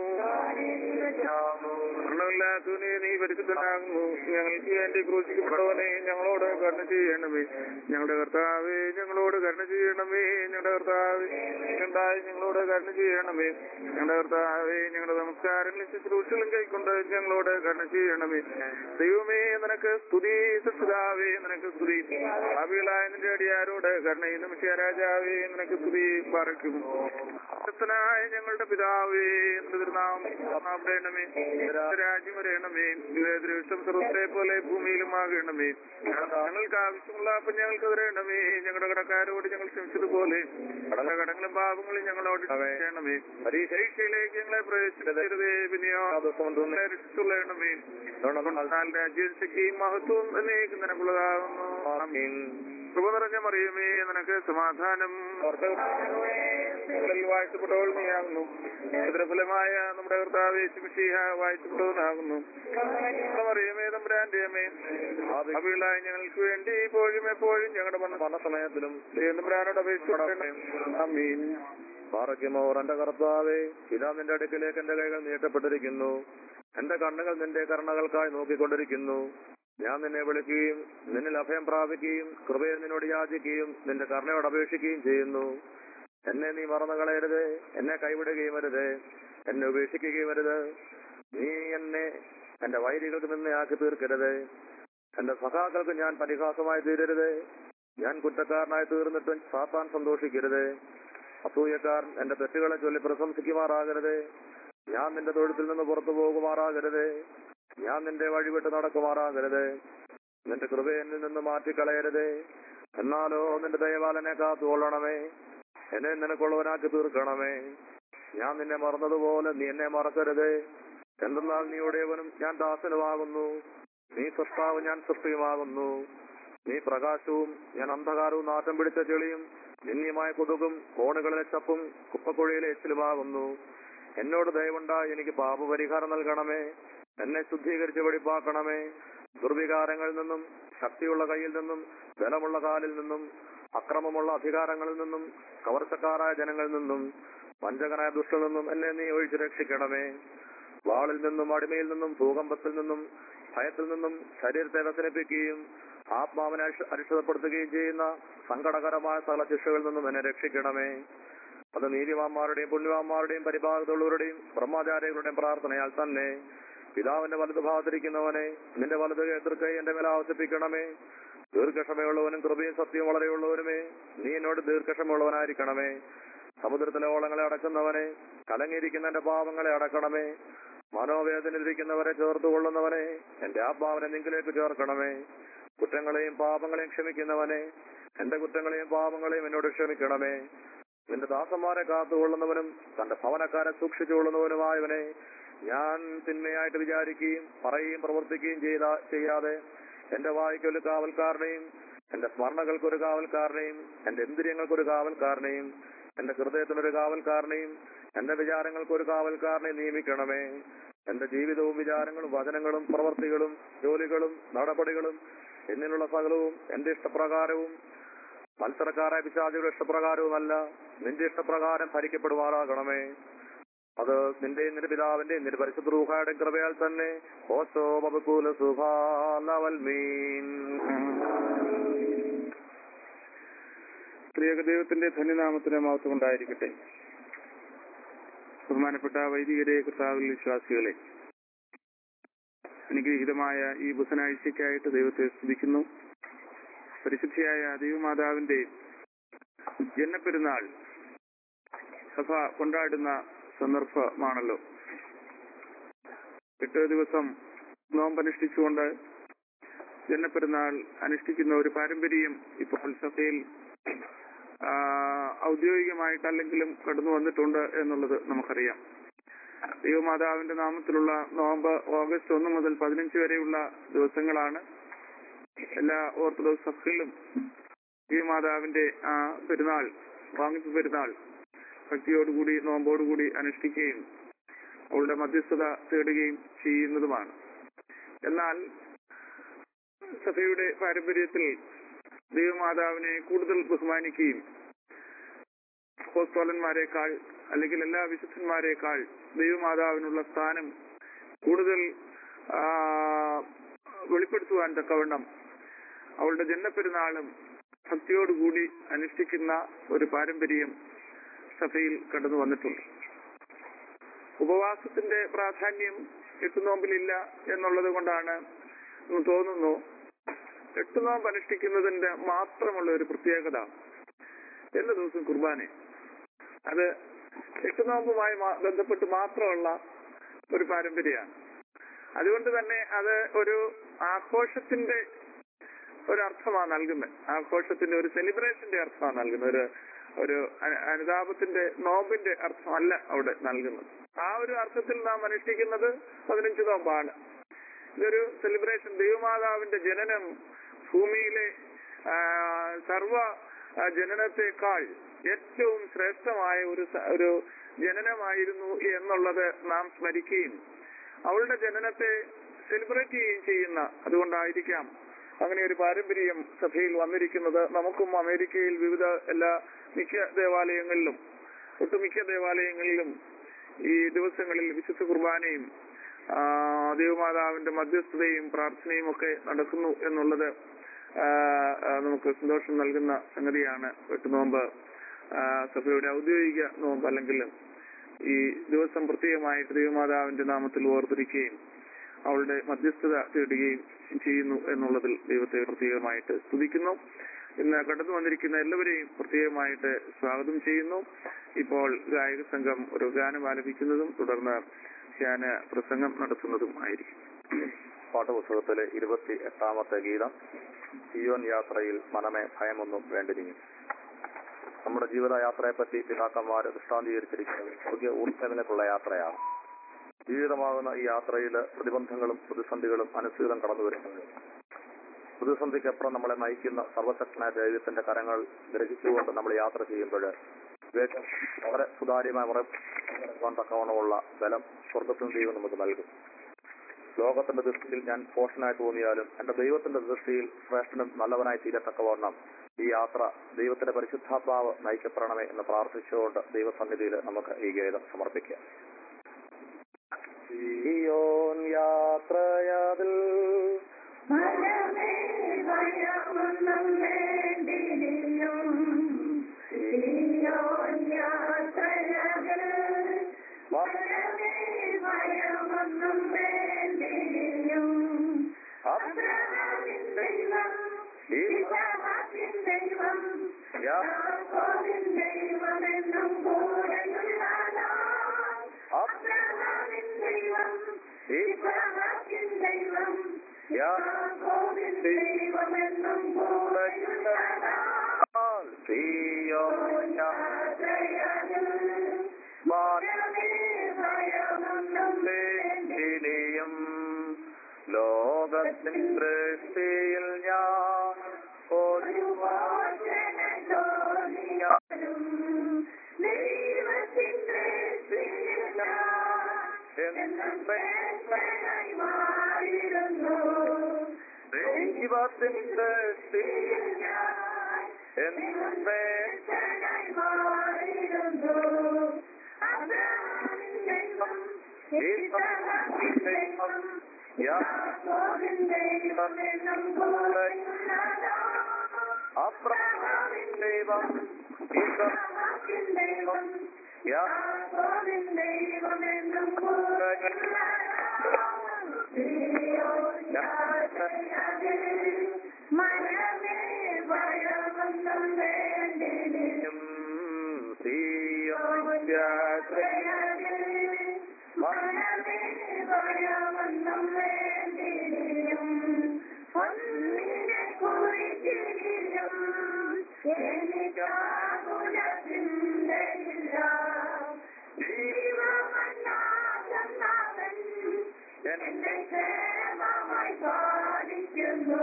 Speaker 4: മരണമില്ലാത്തവനെ നീ പരിശുദ്ധനാകുന്നു. ഞങ്ങൾക്ക് വേണ്ടി ക്രൂശിക്കപ്പെട്ടവനെ ഞങ്ങളോട് കരുണ ചെയ്യണമേ. ഞങ്ങളുടെ കർത്താവേ ഞങ്ങളോട് കരുണ ചെയ്യണമേ. ഞങ്ങളുടെ കർത്താവേ ഉണ്ടായി ഞങ്ങളോട് കരുണ ചെയ്യണമേ. ഞങ്ങളുടെ കർത്താവേ ഞങ്ങളുടെ നമസ്കാരങ്ങളും ശുശ്രൂഷകളും കൈക്കൊണ്ട് ഞങ്ങളോട് കരുണ ചെയ്യണമേ. ദൈവമേ നിനക്ക് സ്തുതി. സൃഷ്ടാവേ നിനക്ക് സ്തുതി. ഭാവികളായ നിന്റെ അടിയാരോട് കരുണയും നിമിഷ രാജാവേ നിനക്ക് സ്തുതി പാർക്കുന്നു. ായ ഞങ്ങളുടെ പിതാവേ തിരുനാമേ രാജ്യം വരയണമേ. ദൃഷ്ടം സർവത്തെ പോലെ ഭൂമിയിലും ആകണമേ. ഞങ്ങൾക്ക് ആവശ്യമുള്ള അപ്പം ഞങ്ങൾക്ക് തരണമേ. ഞങ്ങളുടെ കടക്കാരോട് ഞങ്ങൾ ക്ഷമിച്ചതുപോലെ കടല കടങ്ങളും പാപങ്ങളും ഞങ്ങളോട് ചെയ്യണമേ. പരീക്ഷയിലേക്ക് ഞങ്ങളെ പ്രവേശിക്കരുതേ. പിന്നെയോ രക്ഷിച്ചുള്ളണമേ. രാജ്യം ശക്തിയും മഹത്വവും എന്നേക്കും നിനക്കുള്ളതാകുന്നു. കൃപ നിറഞ്ഞ മറിയമേ നിനക്ക് സമാധാനം. വാഴ്ചപ്പെട്ടവൾ നീയാകുന്നു. ഫലമായ നമ്മുടെ കർത്താവേ ശിവശിഹ വാഴ്ചപ്പെട്ടവനാകുന്നു. മറിയമേ തമ്പുരാന്റെ അമ്മേ അവിളായി ഞങ്ങൾക്ക് വേണ്ടി ഇപ്പോഴും എപ്പോഴും ഞങ്ങളുടെ മരണസമയത്തിലും തമ്പുരാനോട് അപേക്ഷിക്കണമേ. ആമീൻ.
Speaker 2: പാറയ്ക്കുമോർ എന്റെ കർത്താവേ ഇതാ നിന്റെ അടുക്കിലേക്ക് എന്റെ കൈകൾ നീട്ടപ്പെട്ടിരിക്കുന്നു. എന്റെ കണ്ണുകൾ നിന്റെ കരുണകൾക്കായി നോക്കിക്കൊണ്ടിരിക്കുന്നു. ഞാൻ നിന്നെ വിളിക്കുകയും നിന്നിൽ അഭയം പ്രാപിക്കുകയും കൃപയെ നിന്നോട് യാചിക്കുകയും നിന്റെ കരുണയോട് അപേക്ഷിക്കുകയും ചെയ്യുന്നു. എന്നെ നീ മറന്നു കളയരുത്. എന്നെ കൈവിടുകയും അരുത്. എന്നെ ഉപേക്ഷിക്കുകയും അരുത്. നീ എന്നെ എന്റെ വൈരികൾക്ക് നിന്ന് ആക്കി തീർക്കരുത്. എന്റെ സഖാക്കൾക്ക് ഞാൻ പരിഹാസമായി തീരരുത്. ഞാൻ കുറ്റക്കാരനായി തീർന്നിട്ടും സാത്താൻ സന്തോഷിക്കരുത്. അസൂയക്കാരൻ എന്റെ തെറ്റുകളെ ചൊല്ലി പ്രശംസിക്കുമാറാകരുതേ. ഞാൻ നിന്റെ തൊഴുത്തിൽ നിന്ന് പുറത്തു പോകുമാറാകരുതേ. ഞാൻ നിന്റെ വഴിവിട്ട് നടക്കുമാറാകരുതേ. നിന്റെ കൃപ എന്നിൽ നിന്ന് മാറ്റിക്കളയരുതേ. എന്നാലോ നിന്റെ ദയവാലനെ കാത്തുകൊള്ളണമേ. എന്നെ നിനക്കുള്ളവനാക്കി തീർക്കണമേ. ഞാൻ നിന്നെ മറന്നതുപോലെ നീ എന്നെ മറക്കരുതേ. എന്തെന്നാൽ നീ ഉടയവനും ഞാൻ ദാസനുമാകുന്നു. നീ സൃഷ്ടാവ്, ഞാൻ സൃഷ്ടിയുമാകുന്നു. നീ പ്രകാശവും ഞാൻ അന്ധകാരവും നാറ്റം പിടിച്ച ചെളിയും നിന്യമായ കൊതുകും കോണുകളിലെ ചപ്പും കുപ്പക്കുഴയിലെ എച്ചിലുമാകുന്നു. എന്നോട് ദയവുണ്ടായി എനിക്ക് പാപപരിഹാരം നൽകണമേ. എന്നെ ശുദ്ധീകരിച്ച് വെടിപ്പാക്കണമേ. ദുർവികാരങ്ങളിൽ നിന്നും ശക്തിയുള്ള കയ്യിൽ നിന്നും ബലമുള്ള കാലിൽ നിന്നും അക്രമമുള്ള അധികാരങ്ങളിൽ നിന്നും കവർച്ചക്കാരായ ജനങ്ങളിൽ നിന്നും വഞ്ചകനായ ദുഷ്ടനിൽ നിന്നും എന്നെ നീ ഒഴിച്ചു രക്ഷിക്കണമേ. വാളിൽ നിന്നും അടിമയിൽ നിന്നും ഭൂകമ്പത്തിൽ നിന്നും ഭയത്തിൽ നിന്നും ശരീരത്തെ വ്യസനിപ്പിക്കുകയും ആത്മാവിനെ അരിഷ്ടപ്പെടുത്തുകയും ചെയ്യുന്ന സങ്കടകരമായ സകല ശിക്ഷകളിൽ നിന്നും എന്നെ രക്ഷിക്കണമേ. അത് നീതിമാന്മാരുടെയും പുണ്യവാന്മാരുടെയും പരിഭാഗത്തുള്ളവരുടെയും ബ്രഹ്മചാരികളുടെയും പ്രാർത്ഥനയാൽ തന്നെ. പിതാവിന്റെ വലതു ഭാഗത്തിരിക്കുന്നവനെ നിന്റെ വലതു എതിർക്കൈ എന്റെ മേൽ ആവശ്യപ്പിക്കണമേ. ദീർഘക്ഷമയുള്ളവനും കൃപയും സത്യവും വളരെയുള്ളവനുമേ, നീ എന്നോട് ദീർഘക്ഷമയുള്ളവനായിരിക്കണമേ. സമുദ്രത്തിലെ ഓളങ്ങളെ അടക്കുന്നവനെ, കലങ്ങിയിരിക്കുന്ന എന്റെ പാപങ്ങളെ അടക്കണമേ. മനോവേദനയിലിരിക്കുന്നവരെ ചേർത്തുകൊള്ളുന്നവനെ, എന്റെ ആത്മാവിനെ നിങ്കിലേക്ക് ചേർക്കണമേ. കുറ്റങ്ങളെയും പാപങ്ങളെയും ക്ഷമിക്കുന്നവനെ, എന്റെ കുറ്റങ്ങളെയും പാപങ്ങളെയും എന്നോട് ക്ഷമിക്കണമേ. നിന്റെ ദാസന്മാരെ കാത്തുകൊള്ളുന്നവനും തന്റെ ഭവനക്കാരെ സൂക്ഷിച്ചുകൊള്ളുന്നവനുമായവനെ, ഞാൻ തിന്മയായിട്ട് വിചാരിക്കുകയും പറയുകയും പ്രവർത്തിക്കുകയും ചെയ്ത ചെയ്യാതെ എന്റെ വായ്ക്കൊരു കാവൽക്കാരനെയും എന്റെ സ്മരണകൾക്കൊരു കാവൽക്കാരനെയും എന്റെ ഇന്ദ്രിയങ്ങൾക്കൊരു കാവൽക്കാരനെയും എന്റെ ഹൃദയത്തിനൊരു കാവൽക്കാരനെയും എന്റെ വിചാരങ്ങൾക്കൊരു കാവൽക്കാരനെ നിയമിക്കണമേ. എന്റെ ജീവിതവും വിചാരങ്ങളും വചനങ്ങളും പ്രവർത്തികളും ജോലികളും നടപടികളും എന്നിലുള്ള സകലവും എന്റെ ഇഷ്ടപ്രകാരവും മത്സരക്കാരായ പിശാചുകളുടെ ഇഷ്ടപ്രകാരവുമല്ല, നിന്റെ ഇഷ്ടപ്രകാരം ഭരിക്കപ്പെടുമാറാകണമേ. അത് നിന്റെയും നിന്റെ പിതാവിന്റെയും നിന്റെ പരിശുദ്ധ റൂഹായുടെ കൃപയാൽ തന്നെ. ഓശോ ബബുകൂല സുഭാലവൽമീൻ.
Speaker 4: ത്രിയേക ദൈവത്തിന്റെ ധന്യനാമത്തിന് മഹത്വം ഉണ്ടായിരിക്കട്ടെ. ബഹുമാനപ്പെട്ട വൈദികരെ, കർത്താവിൽ വിശ്വാസികളെ, അനുഗ്രഹീതമായ ഈ ബുധനാഴ്ചയ്ക്കായിട്ട് ദൈവത്തെ സ്തുതിക്കുന്നു. പരിശുദ്ധിയായ ദൈവമാതാവിന്റെ ജന്മപ്പെരുന്നാൾ സഭ കൊണ്ടാടുന്ന സന്ദർഭമാണല്ലോ. എട്ട് ദിവസം നോമ്പനുഷ്ഠിച്ചുകൊണ്ട് ജന്മപ്പെരുന്നാൾ അനുഷ്ഠിക്കുന്ന ഒരു പാരമ്പര്യം ഇപ്പോൾ സഭയിൽ ഔദ്യോഗികമായിട്ടല്ലെങ്കിലും കടന്നു വന്നിട്ടുണ്ട് എന്നുള്ളത് നമുക്കറിയാം. ദൈവമാതാവിന്റെ നാമത്തിലുള്ള നോമ്പ് ഓഗസ്റ്റ് ഒന്ന് മുതൽ പതിനഞ്ച് വരെയുള്ള ദിവസങ്ങളാണ്. എല്ലാ ഓർത്തഡോക്സ് സഭകളിലും ദൈവമാതാവിന്റെ ആ പെരുന്നാൾ, വാങ്ങിപ്പ് പെരുന്നാൾ ഭക്തിയോടുകൂടി നോമ്പോടുകൂടി അനുഷ്ഠിക്കുകയും അവളുടെ മധ്യസ്ഥത തേടുകയും ചെയ്യുന്നതുമാണ്. എന്നാൽ സഭയുടെ പാരമ്പര്യത്തിൽ ദൈവമാതാവിനെ കൂടുതൽ ബഹുമാനിക്കുകയും അപ്പോസ്തലന്മാരെക്കാൾ അല്ലെങ്കിൽ എല്ലാ വിശുദ്ധന്മാരെക്കാൾ ദൈവമാതാവിനുള്ള സ്ഥാനം കൂടുതൽ വെളിപ്പെടുത്തുവാൻ തക്കവണ്ണം അവളുടെ ജന്മപ്പെരുന്നാളും ഭക്തിയോടുകൂടി അനുഷ്ഠിക്കുന്ന ഒരു പാരമ്പര്യം സഭയിൽ കടന്നു വന്നിട്ടുണ്ട്. ഉപവാസത്തിന്റെ പ്രാധാന്യം എട്ടുനോമ്പിലില്ല എന്നുള്ളത് കൊണ്ടാണ് തോന്നുന്നു എട്ടുനോമ്പ് അനുഷ്ഠിക്കുന്നതിന്റെ മാത്രമുള്ള ഒരു പ്രത്യേകത എല്ലാ ദിവസവും കുർബാന. അത് എട്ടുനോമ്പുമായി ബന്ധപ്പെട്ട് മാത്രമുള്ള ഒരു പാരമ്പര്യമാണ്. അതുകൊണ്ട് തന്നെ അത് ഒരു ആഘോഷത്തിന്റെ ഒരർത്ഥമാണ് നൽകുന്നത്. ആഘോഷത്തിന്റെ ഒരു സെലിബ്രേഷന്റെ അർത്ഥമാണ് നൽകുന്നത്. ഒരു ഒരു അനുതാപത്തിന്റെ നോമ്പിന്റെ അർത്ഥമല്ല അവിടെ നൽകുന്നത്. ആ ഒരു അർത്ഥത്തിൽ നാം അനുഷ്ഠിക്കുന്നത് പതിനഞ്ച് നോമ്പാണ്. ഇതൊരു സെലിബ്രേഷൻ. ദൈവമാതാവിന്റെ ജനനം ഭൂമിയിലെ സർവ ജനനത്തെക്കാൾ ഏറ്റവും ശ്രേഷ്ഠമായ ഒരു ഒരു ജനനമായിരുന്നു എന്നുള്ളത് നാം സ്മരിക്കുകയും അവളുടെ ജനനത്തെ സെലിബ്രേറ്റ് ചെയ്യുകയും ചെയ്യുന്ന അതുകൊണ്ടായിരിക്കാം അങ്ങനെ ഒരു പാരമ്പര്യം സഭയിൽ വന്നിരിക്കുന്നത്. നമുക്കും അമേരിക്കയിൽ വിവിധ എല്ലാ മിക്ക ദേവാലയങ്ങളിലും ഒട്ടുമിക്ക ദേവാലയങ്ങളിലും ഈ ദിവസങ്ങളിൽ വിശുദ്ധ കുർബാനയും ദൈവമാതാവിന്റെ മധ്യസ്ഥതയും പ്രാർത്ഥനയും ഒക്കെ നടക്കുന്നു എന്നുള്ളത് നമുക്ക് സന്തോഷം നൽകുന്ന സംഗതിയാണ്. എട്ടുനോമ്പ് സഭയുടെ ഔദ്യോഗിക നോമ്പ് അല്ലെങ്കിൽ ഈ ദിവസം പ്രത്യേകമായിട്ട് ദൈവമാതാവിന്റെ നാമത്തിൽ ഓർത്തിരിക്കുകയും അവളുടെ മധ്യസ്ഥത തേടുകയും ചെയ്യുന്നു എന്നുള്ളതിൽ ദൈവത്തെ പ്രത്യേകമായിട്ട് സ്തുതിക്കുന്നു. ഇന്ന് കടന്നു വന്നിരിക്കുന്ന എല്ലാവരെയും പ്രത്യേകമായിട്ട് സ്വാഗതം ചെയ്യുന്നു. ഇപ്പോൾ ഗായക സംഘം ഒരു ഗാനം ആലപിക്കുന്നതും തുടർന്ന് ധ്യാന പ്രസംഗം നടത്തുന്നതുമായിരിക്കും.
Speaker 2: പാഠപുസ്തകത്തിലെ ഇരുപത്തി എട്ടാമത്തെ ഗീതം, സിയോൻ യാത്രയിൽ മനമേ ഭയമൊന്നും വേണ്ടിരിക്കും. നമ്മുടെ ജീവിതയാത്രയെപ്പറ്റി പിതാക്കന്മാർ ദൃഷ്ടാന്തീകരിച്ചിരിക്കുന്നത് പുതിയ ഊർജ്ജത്തിലേക്കുള്ള യാത്രയാണ്. ജീവിതമാകുന്ന ഈ യാത്രയിൽ പ്രതിബന്ധങ്ങളും പ്രതിസന്ധികളും അനുസൃതം കടന്നു വരുന്നത്. പ്രതിസന്ധിക്കപ്പുറം നമ്മളെ നയിക്കുന്ന സർവശക്തനായ ദൈവത്തിന്റെ കരങ്ങൾ ഗ്രഹിച്ചുകൊണ്ട് നമ്മൾ യാത്ര ചെയ്യുമ്പോൾ വേഗം വളരെ സുതാര്യമായ ഉറപ്പാൻ തക്കവണ്ണമുള്ള ബലം സ്വർഗത്തിന് ദൈവം നമുക്ക് നൽകും. ലോകത്തിന്റെ ദൃഷ്ടിയിൽ ഞാൻ പോഷനായി തോന്നിയാലും എന്റെ ദൈവത്തിന്റെ ദൃഷ്ടിയിൽ ശ്രേഷ്ഠനും നല്ലവനായി തീരത്തക്കവണ്ണം ഈ യാത്ര ദൈവത്തിന്റെ പരിശുദ്ധാത്മാവ് നയിക്കപ്പെടണമേ എന്ന് പ്രാർത്ഥിച്ചുകൊണ്ട് ദൈവസന്നിധിയിൽ നമുക്ക് ഈ ഗീതം സമർപ്പിക്കാം. സിയോൻ യാത്രയതിൽ
Speaker 3: മനമേ ഭയമൊന്നും വേണ്ടിനിയും, സിയോൻ യാത്രയതിൽ മനമേ ഭയമൊന്നും വേണ്ടിനിയും. അബ്രഹാമിൻ ദൈവം, ഇസ്ഹാക്കിൻ ദൈവം, യാക്കോബിൻ ദൈവമെന്നും കൂടെയുള്ളതാ. അബ്രഹാമിൻ ദൈവം, ഇസ്ഹാക്കിൻ ദൈവം, യാക്കോബിൻ ദൈവമെന്നും കൂടെയുള്ളതാ.
Speaker 2: സിയോൻ
Speaker 3: യാത്രയതിൽ മനമേ ഭയമൊന്നും
Speaker 2: വേണ്ടിനിയും. ലോകത്തിൻ ദൃഷ്ടിയിൽ ഞാൻ ഒരു
Speaker 3: വാചനം തോന്നിയാലും ദൈവത്തിൻ ദൃഷ്ടിയിൽ ഞാൻ എന്നും ശ്രേഷ്ഠനായി മാറിയിരുന്നു.
Speaker 2: ദൈവത്തിൻ ദൃഷ്ടിയിൽ
Speaker 3: ഞാൻ
Speaker 2: എന്നും
Speaker 3: ശ്രേഷ്ഠനായി മാറിയിരുന്നു. അബ്രഹാമിൻ ദൈവം, ഇസ്ഹാക്കിൻ ദൈവം, യാക്കോബിൻ ദൈവമെന്നും കൂടെയുള്ളതാ.
Speaker 2: അബ്രഹാമിൻ ദൈവം,
Speaker 3: ഇസ്ഹാക്കിൻ ദൈവം, യാക്കോബിൻ ദൈവമെന്നും കൂടെയുള്ളതാ. സിയോൻ യാത്രയതിൽ മനമേ ഭയമൊന്നും വേണ്ടിനിയും.
Speaker 2: സിയോൻ
Speaker 3: യാത്രയതിൽ മനമേ ഭയമൊന്നും വേണ്ടിനിയും. ഒന്നിനെ കുറിച്ചിലും എനിക്കാകുല ചിന്തയില്ല. ദൈവമല്ലാതെന്നവൻ എന്നെ ക്ഷേമമായി പാലിക്കുന്നു.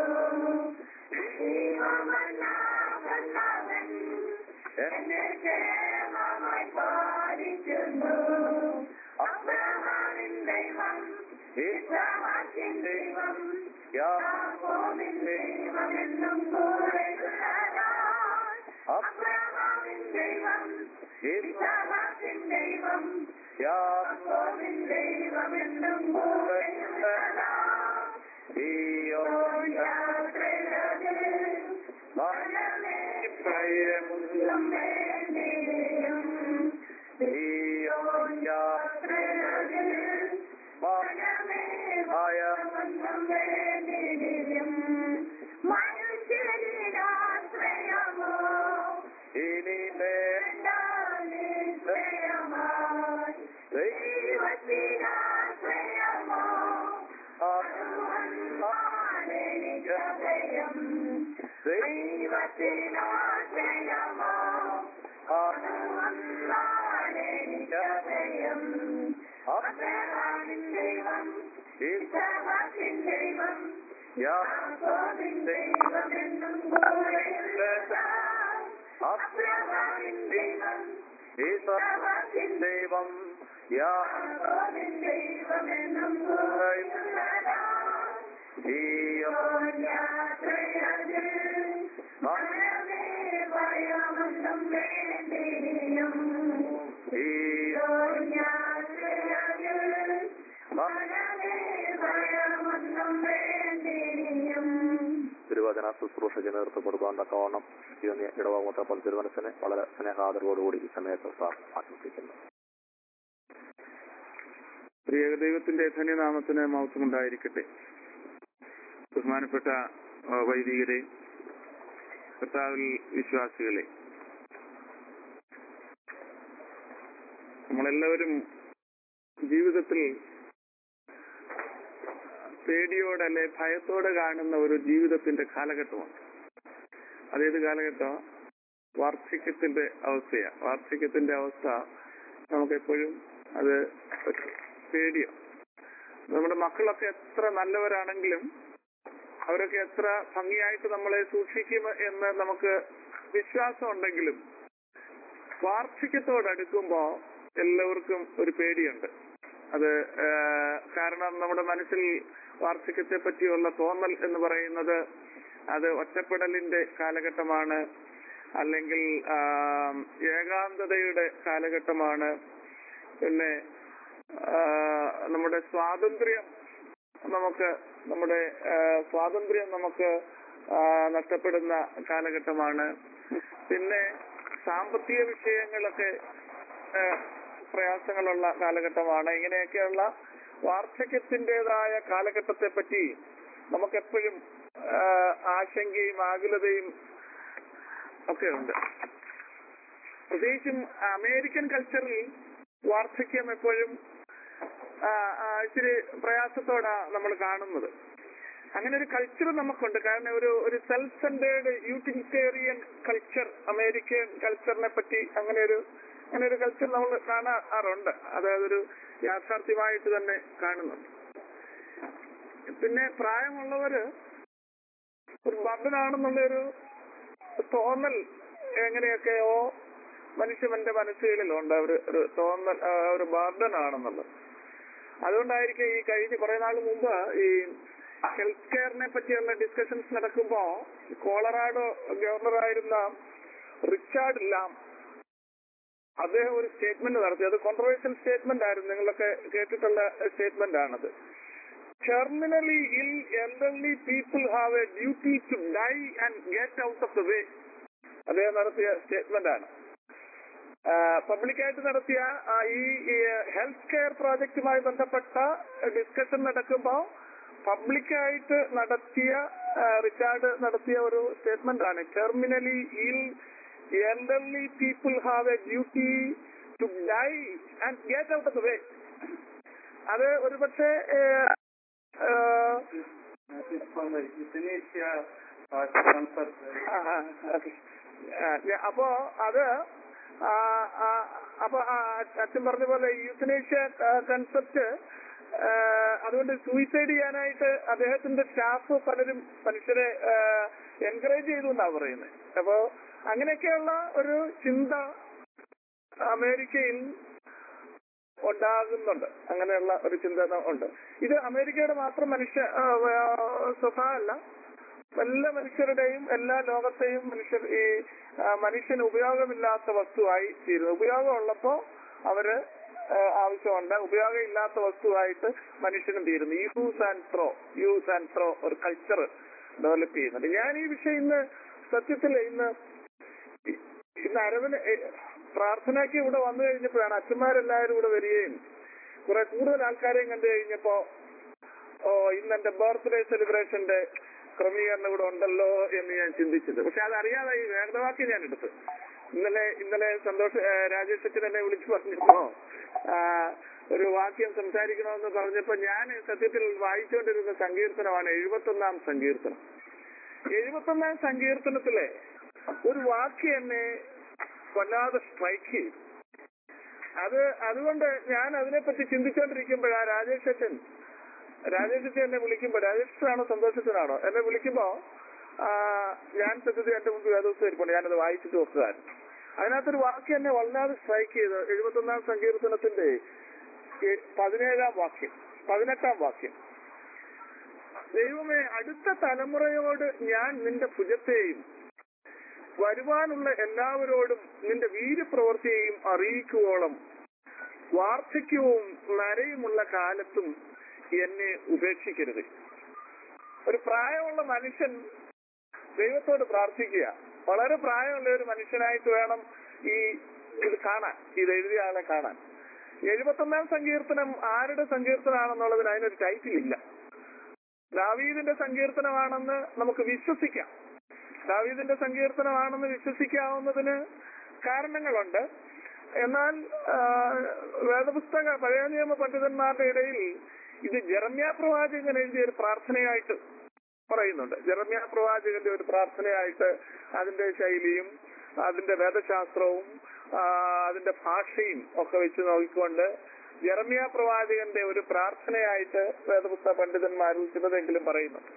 Speaker 3: ദൈവമല്ലാതെന്നവൻ എന്നെ ക്ഷേമമായി പാലിക്കുന്നു. അബ്രഹാമിൻ ദൈവം, ഇസ്ഹാക്കിൻ ദൈവം, യാക്കോബിൻ ദൈവമെന്നും കൂടെയുള്ളതാ. അബ്രഹാമിൻ ദൈവം, ഇസ്ഹാക്കിൻ ദൈവം, യാക്കോബിൻ ദൈവമെന്നും കൂടെയുള്ളതാ. സിയോൻ യാത്രയതിൽ മനമേ ഭയമൊന്നും വേണ്ടിനിയും. സിയോൻ യാത്രയതിൽ മനമേ ഭയമൊന്നും വേണ്ടിനിയും. മനുഷ്യരിലാശ്രയമോ
Speaker 2: ഇനി
Speaker 3: വേണ്ട നിശ്ചയമായി. ദൈവത്തിലാശ്രയമോ അതുവന്നാണെനിക്കഭയം. ദൈവത്തിലാശ്രയമോ അതുവന്നാണെനിക്കഭയം. അബ്രഹാമിൻ ദൈവം, ഇസ്ഹാക്കിൻ ദൈവം, യാക്കോബിൻ ദൈവമെന്നും കൂടെയുള്ളതാ. അബ്രഹാമിൻ ദൈവം, ഇസ്ഹാക്കിൻ ദൈവം, യാക്കോബിൻ ദൈവമെന്നും കൂടെയുള്ളതാ. സിയോൻ യാത്രയതിൽ മനമേ ഭയമൊന്നും വേണ്ടിനിയും. സിയോൻ യാത്രയതിൽ മനമേ ഭയമൊന്നും വേണ്ടിനിയും.
Speaker 2: തിരുവചന ശുശ്രൂഷയ്ക്ക് നേതൃത്വം കൊടുക്കാൻ തക്കവണ്ണം ഇടവമൂത്ര തിരുവനസിനെ വളരെ സ്നേഹാദരവോടുകൂടി ഈ സമയത്ത് ആശംസിക്കുന്നു.
Speaker 4: പ്രിയ ദൈവത്തിന്റെ ധന്യനാമത്തിന് മഹത്വമുണ്ടായിരിക്കട്ടെ. ബഹുമാനപ്പെട്ട വൈദികരെ, കർത്താവിൽ വിശ്വാസികളെ, നമ്മളെല്ലാവരും ജീവിതത്തിൽ പേടിയോടെ അല്ലെ ഭയത്തോടെ കാണുന്ന ഒരു ജീവിതത്തിന്റെ കാലഘട്ടമാണ്. അതേത് കാലഘട്ടം? വാർദ്ധക്യത്തിന്റെ അവസ്ഥയാണ്. വാർദ്ധക്യത്തിന്റെ അവസ്ഥ നമുക്കെപ്പോഴും അത് പേടിയാണ്. നമ്മുടെ മക്കളൊക്കെ എത്ര നല്ലവരാണെങ്കിലും അവരൊക്കെ എത്ര ഭംഗിയായിട്ട് നമ്മളെ സൂക്ഷിക്കും എന്ന് നമുക്ക് വിശ്വാസം ഉണ്ടെങ്കിലും വാർദ്ധക്യത്തോടടുക്കുമ്പോ എല്ലാവർക്കും ഒരു പേടിയുണ്ട്. അത് കാരണം നമ്മുടെ മനസ്സിൽ വാർദ്ധക്യത്തെ പറ്റിയുള്ള തോന്നൽ എന്ന് പറയുന്നത് അത് ഒറ്റപ്പെടലിന്റെ കാലഘട്ടമാണ്, അല്ലെങ്കിൽ ഏകാന്തതയുടെ കാലഘട്ടമാണ്, പിന്നെ നമ്മുടെ സ്വാതന്ത്ര്യം നമുക്ക് നമ്മുടെ സ്വാതന്ത്ര്യം നമുക്ക് നഷ്ടപ്പെടുന്ന കാലഘട്ടമാണ്, പിന്നെ സാമ്പത്തിക വിഷയങ്ങളൊക്കെ പ്രയാസങ്ങളുള്ള കാലഘട്ടമാണ്. ഇങ്ങനെയൊക്കെയുള്ള വാർദ്ധക്യത്തിൻ്റെതായ കാലഘട്ടത്തെ പറ്റി നമുക്കെപ്പോഴും ആശങ്കയും ആകുലതയും ഒക്കെ ഉണ്ട്. പ്രത്യേകിച്ചും അമേരിക്കൻ കൾച്ചറിൽ വാർദ്ധക്യം എപ്പോഴും ഇച്ചിരി പ്രയാസത്തോടാ നമ്മൾ കാണുന്നത്. അങ്ങനെ ഒരു കൾച്ചർ നമുക്കുണ്ട്. കാരണം ഒരു ഒരു self centred utilitarian culture, American കൾച്ചറിനെ പറ്റി അങ്ങനെ ഒരു അങ്ങനെ ഒരു കൾച്ചർ നമ്മൾ കാണാറുണ്ട്. അതായതൊരു യാഥാർത്ഥ്യമായിട്ട് തന്നെ കാണുന്നുണ്ട്. പിന്നെ പ്രായമുള്ളവര് ഒരു ബർഡനാണെന്നുള്ളൊരു തോന്നൽ എങ്ങനെയൊക്കെയോ മനുഷ്യന്റെ മനസ്സുകളിലുണ്ട്. ഒരു ഒരു തോന്നൽ ഒരു ബർഡൻ ആണെന്നുള്ളത്. അതുകൊണ്ടായിരിക്കും ഈ കഴിഞ്ഞ കുറെ നാൾ മുമ്പ് ഈ ഹെൽത്ത് കെയറിനെ പറ്റിയുള്ള ഡിസ്കഷൻസ് നടക്കുമ്പോ കോളറാഡോ ഗവർണറായിരുന്ന റിച്ചാർഡ് ലാം അദ്ദേഹം ഒരു സ്റ്റേറ്റ്മെന്റ് നടത്തി. അത് കോൺട്രവേഴ്ഷ്യൽ സ്റ്റേറ്റ്മെന്റ് ആയിരുന്നു. നിങ്ങളൊക്കെ കേട്ടിട്ടുള്ള സ്റ്റേറ്റ്മെന്റ് ആണത്. Terminally ill elderly people have a duty to die and get out of the way. അദ്ദേഹം നടത്തിയ സ്റ്റേറ്റ്മെന്റ് ആണ്. പബ്ലിക്കായിട്ട് നടത്തിയ ഈ ഹെൽത്ത് കെയർ പ്രോജക്റ്റുമായി ബന്ധപ്പെട്ട ഡിസ്കഷൻ നടക്കുമ്പോൾ പബ്ലിക്കായിട്ട് നടത്തിയ റിച്ചാർഡ് നടത്തിയ ഒരു സ്റ്റേറ്റ്മെന്റ് ആണ്. ടെർമിനലി ഇൽ elderly people have a duty to die and get out of the way. അത് ഒരു പക്ഷേ അപ്പോ അത് അപ്പൊ അച്ഛൻ പറഞ്ഞ പോലെ യൂത്തനേഷ്യ കൺസെപ്റ്റ് അതുകൊണ്ട് സൂയിസൈഡ് ചെയ്യാനായിട്ട് അദ്ദേഹത്തിന്റെ സ്റ്റാഫ് പലരും മനുഷ്യരെ എൻകറേജ് ചെയ്തു എന്നാ പറയുന്നത്. അപ്പോ അങ്ങനെയൊക്കെയുള്ള ഒരു ചിന്ത അമേരിക്കയിൽ ഉണ്ടാകുന്നുണ്ട്. അങ്ങനെയുള്ള ഒരു ചിന്ത ഉണ്ട്. ഇത് അമേരിക്കയുടെ മാത്രം മനുഷ്യ സ്വഭാവമല്ല, എല്ലാ മനുഷ്യരുടെയും എല്ലാ ലോകത്തെയും മനുഷ്യർ ഈ മനുഷ്യന് ഉപയോഗമില്ലാത്ത വസ്തുവായി തീരുന്നു. ഉപയോഗം ഉള്ളപ്പോ അവര് ആവശ്യമുണ്ട്, ഉപയോഗം ഇല്ലാത്ത വസ്തുവായിട്ട് മനുഷ്യനും തീരുന്നു. Use and throw use and throw ഒരു കൾച്ചർ ഡെവലപ്പ് ചെയ്യുന്നുണ്ട്. ഞാൻ ഈ വിഷയം ഇന്ന് സത്യത്തിൽ ഇന്ന് ഇന്ന് അരവിന് പ്രാർത്ഥനയ്ക്ക് ഇവിടെ വന്നു കഴിഞ്ഞപ്പോഴാണ് അച്ഛന്മാരെല്ലാവരും ഇവിടെ വരികയും കുറെ കൂടുതൽ ആൾക്കാരെയും കണ്ടു കഴിഞ്ഞപ്പോ ഓ ഇന്ന് എന്റെ ബർത്ത്ഡേ സെലിബ്രേഷന്റെ ക്രമീകരണം ഇവിടെ ഉണ്ടല്ലോ എന്ന് ഞാൻ ചിന്തിച്ചത്. പക്ഷെ അതറിയാതെ ഈ വേദവാക്യം ഞാൻ എടുത്തു. ഇന്നലെ ഇന്നലെ സന്തോഷ് രാജേഷ് അച്ഛൻ എന്നെ വിളിച്ചു പറഞ്ഞപ്പോ ഒരു വാക്യം സംസാരിക്കണമെന്ന് പറഞ്ഞപ്പോ ഞാൻ സത്യത്തിൽ വായിച്ചുകൊണ്ടിരുന്ന സങ്കീർത്തനമാണ് എഴുപത്തി ഒന്നാം സങ്കീർത്തനം. എഴുപത്തി ഒന്നാം സങ്കീർത്തനത്തിലെ ഒരു വാക്യം എന്നെ വല്ലാതെ സ്ട്രൈക്ക് ചെയ്തു. അത് അതുകൊണ്ട് ഞാൻ അതിനെപ്പറ്റി ചിന്തിച്ചുകൊണ്ടിരിക്കുമ്പോഴാ രാജേഷ് അച്ഛൻ രാജേഷ് അച്ഛൻ എന്നെ വിളിക്കുമ്പോ, രാജേഷാണോ സന്തോഷത്തിനാണോ എന്നെ വിളിക്കുമ്പോ ഞാൻ സത്യത്തിൽ എന്റെ മുമ്പ് വേദോസ്തം ഇരിപ്പുണ്ട്, ഞാനത് വായിച്ചിട്ട് വെക്കുകയായിരുന്നു. അതിനകത്തൊരു വാക്യം എന്നെ വല്ലാതെ സ്ട്രൈക്ക് ചെയ്ത് എഴുപത്തി ഒന്നാം സങ്കീർത്തനത്തിന്റെ പതിനേഴാം വാക്യം പതിനെട്ടാം വാക്യം ദൈവമേ, അടുത്ത തലമുറയോട് ഞാൻ നിന്റെ ഭുജത്തെയും വരുവാനുള്ള എല്ലാവരോടും നിന്റെ വീര്യപ്രവൃത്തിയെയും അറിയിക്കുവോളം വാർദ്ധക്യവും നരയുമുള്ള കാലത്തും എന്നെ ഉപേക്ഷിക്കരുത്. ഒരു പ്രായമുള്ള മനുഷ്യൻ ദൈവത്തോട് പ്രാർത്ഥിക്കുക. വളരെ പ്രായമുള്ള ഒരു മനുഷ്യനായിട്ട് വേണം ഈ ഇത് കാണാൻ, ഇത് എഴുതിയ ആളെ കാണാൻ. എഴുപത്തൊന്നാം സങ്കീർത്തനം ആരുടെ സങ്കീർത്തനാണെന്നുള്ളതിന് അതിനൊരു ടൈറ്റിൽ ഇല്ല. ദാവീദിന്റെ സങ്കീർത്തനമാണെന്ന് നമുക്ക് വിശ്വസിക്കാം. ദാവീദിന്റെ സങ്കീർത്തനമാണെന്ന് വിശ്വസിക്കാവുന്നതിന് കാരണങ്ങളുണ്ട്. എന്നാൽ ആ, വേദപുസ്തക പഴയ നിയമ പണ്ഡിതന്മാരുടെ ഇടയിൽ ഇത് ജെറമ്യാ പ്രവാചകൻ എഴുതിയ ഒരു പ്രാർത്ഥനയായിട്ട് പറയുന്നുണ്ട്. ജെറമ്യാ പ്രവാചകന്റെ ഒരു പ്രാർത്ഥനയായിട്ട് അതിന്റെ ശൈലിയും അതിന്റെ വേദശാസ്ത്രവും ആ, അതിന്റെ ഭാഷയും ഒക്കെ വെച്ച് നോക്കിക്കൊണ്ട് ജെറമ്യാ പ്രവാചകന്റെ ഒരു പ്രാർത്ഥനയായിട്ട് വേദപുസ്തക പണ്ഡിതന്മാരിൽ ചിലതെങ്കിലും പറയുന്നുണ്ട്.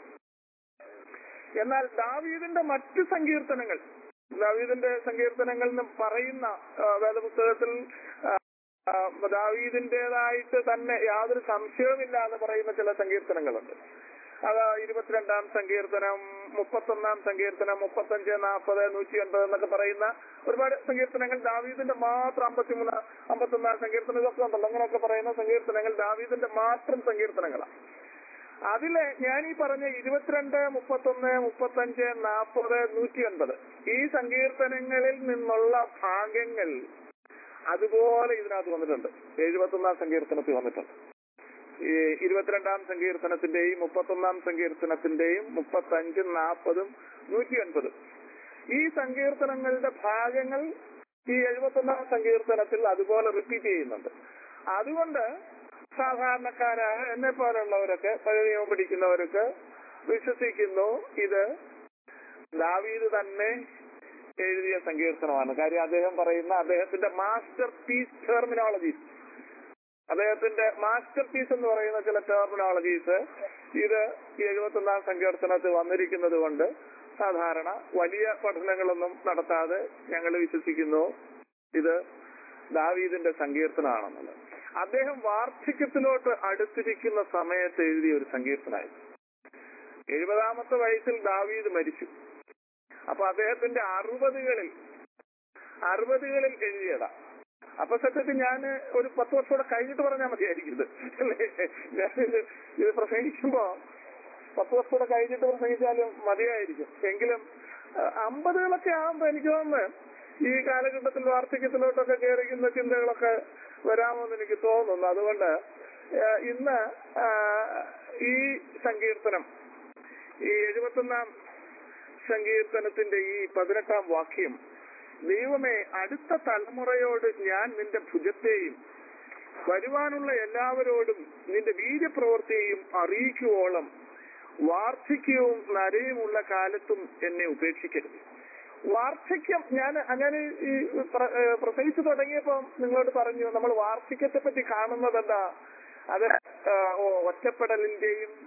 Speaker 4: എന്നാൽ ദാവീദിന്റെ മറ്റു സങ്കീർത്തനങ്ങൾ, ദാവീദിന്റെ സങ്കീർത്തനങ്ങൾ എന്ന് പറയുന്ന ആ, വേദപുസ്തകത്തിൽ ആ, ആ, ദാവീദിന്റേതായിട്ട് തന്നെ യാതൊരു സംശയവുമില്ലാതെ പറയുന്ന ചില സങ്കീർത്തനങ്ങളുണ്ട്. അത് ഇരുപത്തിരണ്ടാം സങ്കീർത്തനം, മുപ്പത്തൊന്നാം സങ്കീർത്തനം, മുപ്പത്തഞ്ച്, നാൽപ്പത്, നൂറ്റി ഒൻപത് എന്നൊക്കെ പറയുന്ന ഒരുപാട് സങ്കീർത്തനങ്ങൾ ദാവീദിന്റെ മാത്രം, അമ്പത്തിമൂന്ന് അമ്പത്തൊന്നാം സങ്കീർത്തനം ഇതൊക്കെ ഉണ്ടല്ലോ, അങ്ങനെയൊക്കെ പറയുന്ന സങ്കീർത്തനങ്ങൾ ദാവീദിന്റെ മാത്രം സങ്കീർത്തനങ്ങളാണ്. അതില് ഞാൻ ഈ പറഞ്ഞ ഇരുപത്തിരണ്ട്, മുപ്പത്തൊന്ന്, മുപ്പത്തഞ്ച്, നാൽപ്പത്, നൂറ്റി ഒൻപത് ഈ സങ്കീർത്തനങ്ങളിൽ നിന്നുള്ള ഭാഗങ്ങൾ അതുപോലെ ഇതിനകത്ത് വന്നിട്ടുണ്ട്. എഴുപത്തൊന്നാം സങ്കീർത്തനത്തിൽ വന്നിട്ടുണ്ട്. ഈ ഇരുപത്തിരണ്ടാം സങ്കീർത്തനത്തിന്റെയും മുപ്പത്തൊന്നാം സങ്കീർത്തനത്തിന്റെയും മുപ്പത്തഞ്ചും നാൽപ്പതും നൂറ്റി ഒൻപതും ഈ സങ്കീർത്തനങ്ങളുടെ ഭാഗങ്ങൾ ഈ എഴുപത്തൊന്നാം സങ്കീർത്തനത്തിൽ അതുപോലെ റിപ്പീറ്റ് ചെയ്യുന്നുണ്ട്. അതുകൊണ്ട് സാധാരണക്കാരായ എന്നെ പോലുള്ളവരൊക്കെ, പഴയ നിയമം പഠിക്കുന്നവരൊക്കെ വിശ്വസിക്കുന്നു ഇത് ദാവീദ് തന്നെ എഴുതിയ സങ്കീർത്തനമാണ്. കാര്യം അദ്ദേഹം പറയുന്ന അദ്ദേഹത്തിന്റെ മാസ്റ്റർ പീസ് ടെർമിനോളജീസ്, അദ്ദേഹത്തിന്റെ മാസ്റ്റർ പീസ് എന്ന് പറയുന്ന ചില ടെർമിനോളജീസ് ഇത് എഴുപത്തൊന്നാം സങ്കീർത്തനത്തിൽ വന്നിരിക്കുന്നത് കൊണ്ട് സാധാരണ വലിയ പഠനങ്ങളൊന്നും നടത്താതെ ഞങ്ങൾ വിശ്വസിക്കുന്നു ഇത് ദാവീദിന്റെ സങ്കീർത്തനമാണെന്നുള്ളത്. അദ്ദേഹം വാർദ്ധക്യത്തിലോട്ട് അടുത്തിരിക്കുന്ന സമയത്ത് എഴുതിയ ഒരു സങ്കീർത്തനമായിരുന്നു. എഴുപതാമത്തെ വയസ്സിൽ ദാവീദ് മരിച്ചു. അപ്പൊ അദ്ദേഹത്തിന്റെ അറുപതുകളിൽ അറുപതുകളിൽ എഴുതിയതാ. അപ്പൊ സത്യത്തിൽ ഞാൻ ഒരു പത്ത് വർഷം കൂടെ കഴിഞ്ഞിട്ട് പറഞ്ഞാൽ മതിയായിരിക്കും. ഞാനിത് ഇത് പ്രസംഗിക്കുമ്പോ പത്ത് വർഷം കൂടെ കഴിഞ്ഞിട്ട് പ്രസംഗിച്ചാലും മതിയായിരിക്കും. എങ്കിലും അമ്പതുകളൊക്കെ ആകുമ്പോ എനിക്ക് തോന്നുന്നു ഈ കാലഘട്ടത്തിൽ വാർദ്ധക്യത്തിലോട്ടൊക്കെ കയറിക്കുന്ന ചിന്തകളൊക്കെ വരാമെന്ന് എനിക്ക് തോന്നുന്നു. അതുകൊണ്ട് ഇന്ന് ഈ സങ്കീർത്തനം, ഈ എഴുപത്തൊന്നാം സങ്കീർത്തനത്തിന്റെ ഈ പതിനെട്ടാം വാക്യം, ദൈവമേ അടുത്ത തലമുറയോട് ഞാൻ നിന്റെ ഭുജത്തെയും വരുവാനുള്ള എല്ലാവരോടും നിന്റെ വീര്യപ്രവൃത്തിയെയും അറിയിക്കുവോളം വാർദ്ധക്യവും നരയുമുള്ള കാലത്തും എന്നെ ഉപേക്ഷിക്കരുത്. വാർദ്ധക്യം, ഞാൻ അങ്ങനെ ഈ പ്രസംഗിച്ചു തുടങ്ങിയപ്പോ നിങ്ങളോട് പറഞ്ഞു, നമ്മൾ വാർദ്ധക്യത്തെ പറ്റി കാണുന്നത് എന്താ? അത് ഒറ്റപ്പെടലിന്റെയും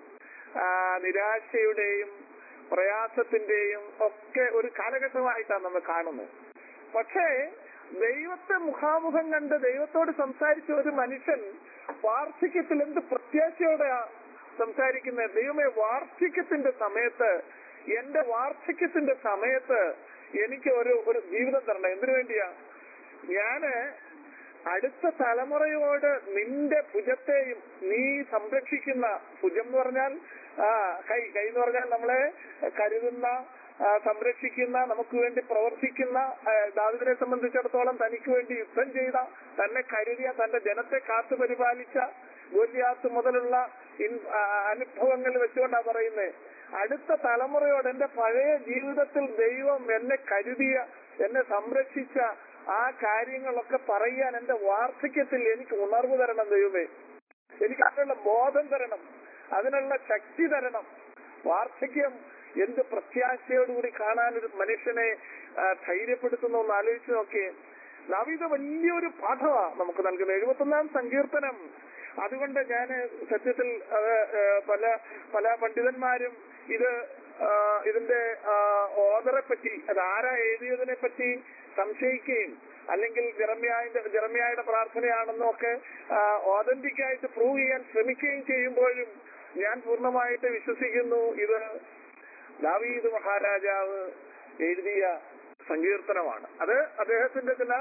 Speaker 4: നിരാശയുടെയും പ്രയാസത്തിന്റെയും ഒക്കെ ഒരു കാലഘട്ടമായിട്ടാണ് നമ്മൾ കാണുന്നത്. പക്ഷേ ദൈവത്തെ മുഖാമുഖം കണ്ട് ദൈവത്തോട് സംസാരിച്ച ഒരു മനുഷ്യൻ വാർദ്ധക്യത്തിൽ എന്ത് പ്രത്യാശയോടെയാ സംസാരിക്കുന്നത്? ദൈവമേ, വാർദ്ധക്യത്തിന്റെ സമയത്ത്, എന്റെ വാർദ്ധക്യത്തിന്റെ സമയത്ത് എനിക്ക് ഒരു ഒരു ജീവിതം തരണം. എന്തിനു വേണ്ടിയാ? ഞാന് അടുത്ത തലമുറയോട് നിന്റെ ഭുജത്തെയും, നീ സംരക്ഷിക്കുന്ന ഭുജം എന്ന് പറഞ്ഞാൽ ആ കൈ കൈ എന്ന് പറഞ്ഞാൽ നമ്മളെ കരുതുന്ന, സംരക്ഷിക്കുന്ന, നമുക്ക് വേണ്ടി പ്രവർത്തിക്കുന്ന, ദാവീദിനെ സംബന്ധിച്ചിടത്തോളം തനിക്ക് വേണ്ടി യുദ്ധം ചെയ്ത, തന്നെ കരുതിയ, തന്റെ ജനത്തെ കാത്തു പരിപാലിച്ച ഗോലിയാത്ത് മുതലുള്ള അനുഭവങ്ങൾ വെച്ചുകൊണ്ടാണ് പറയുന്നത്. അടുത്ത തലമുറയോട് എന്റെ പഴയ ജീവിതത്തിൽ ദൈവം എന്നെ കരുതിയ, എന്നെ സംരക്ഷിച്ച ആ കാര്യങ്ങളൊക്കെ പറയാൻ എന്റെ വാർദ്ധക്യത്തിൽ എനിക്ക് ഉണർവ് തരണം ദൈവമേ. എനിക്ക് അതിനുള്ള ബോധം തരണം, അതിനുള്ള ശക്തി തരണം. വാർദ്ധക്യം എന്ത് പ്രത്യാശയോടുകൂടി കാണാൻ ഒരു മനുഷ്യനെ ധൈര്യപ്പെടുത്തുന്ന ഒന്ന് ആലോചിച്ച് നോക്കിയേ. ദാവീദ് വലിയൊരു പാഠമാ നമുക്ക് നൽകുന്നത്. എഴുപത്തൊന്നാം സങ്കീർത്തനം. അതുകൊണ്ട് ഞാൻ സത്യത്തിൽ പല പല പണ്ഡിതന്മാരും ഇത് ഇതിന്റെ ഓദറെ പറ്റി, അത് ആരാ എഴുതിയതിനെ പറ്റി സംശയിക്കുകയും, അല്ലെങ്കിൽ ജെറമ്യായുടെ ജെറമ്യായുടെ പ്രാർത്ഥനയാണെന്നും ഒക്കെ ഓതന്റിക് ആയിട്ട് പ്രൂവ് ചെയ്യാൻ ശ്രമിക്കുകയും ചെയ്യുമ്പോഴും ഞാൻ പൂർണ്ണമായിട്ട് വിശ്വസിക്കുന്നു ഇത് ദാവീദ് മഹാരാജാവ് എഴുതിയ സങ്കീർത്തനമാണ്. അത് അദ്ദേഹത്തിന്റെ ചില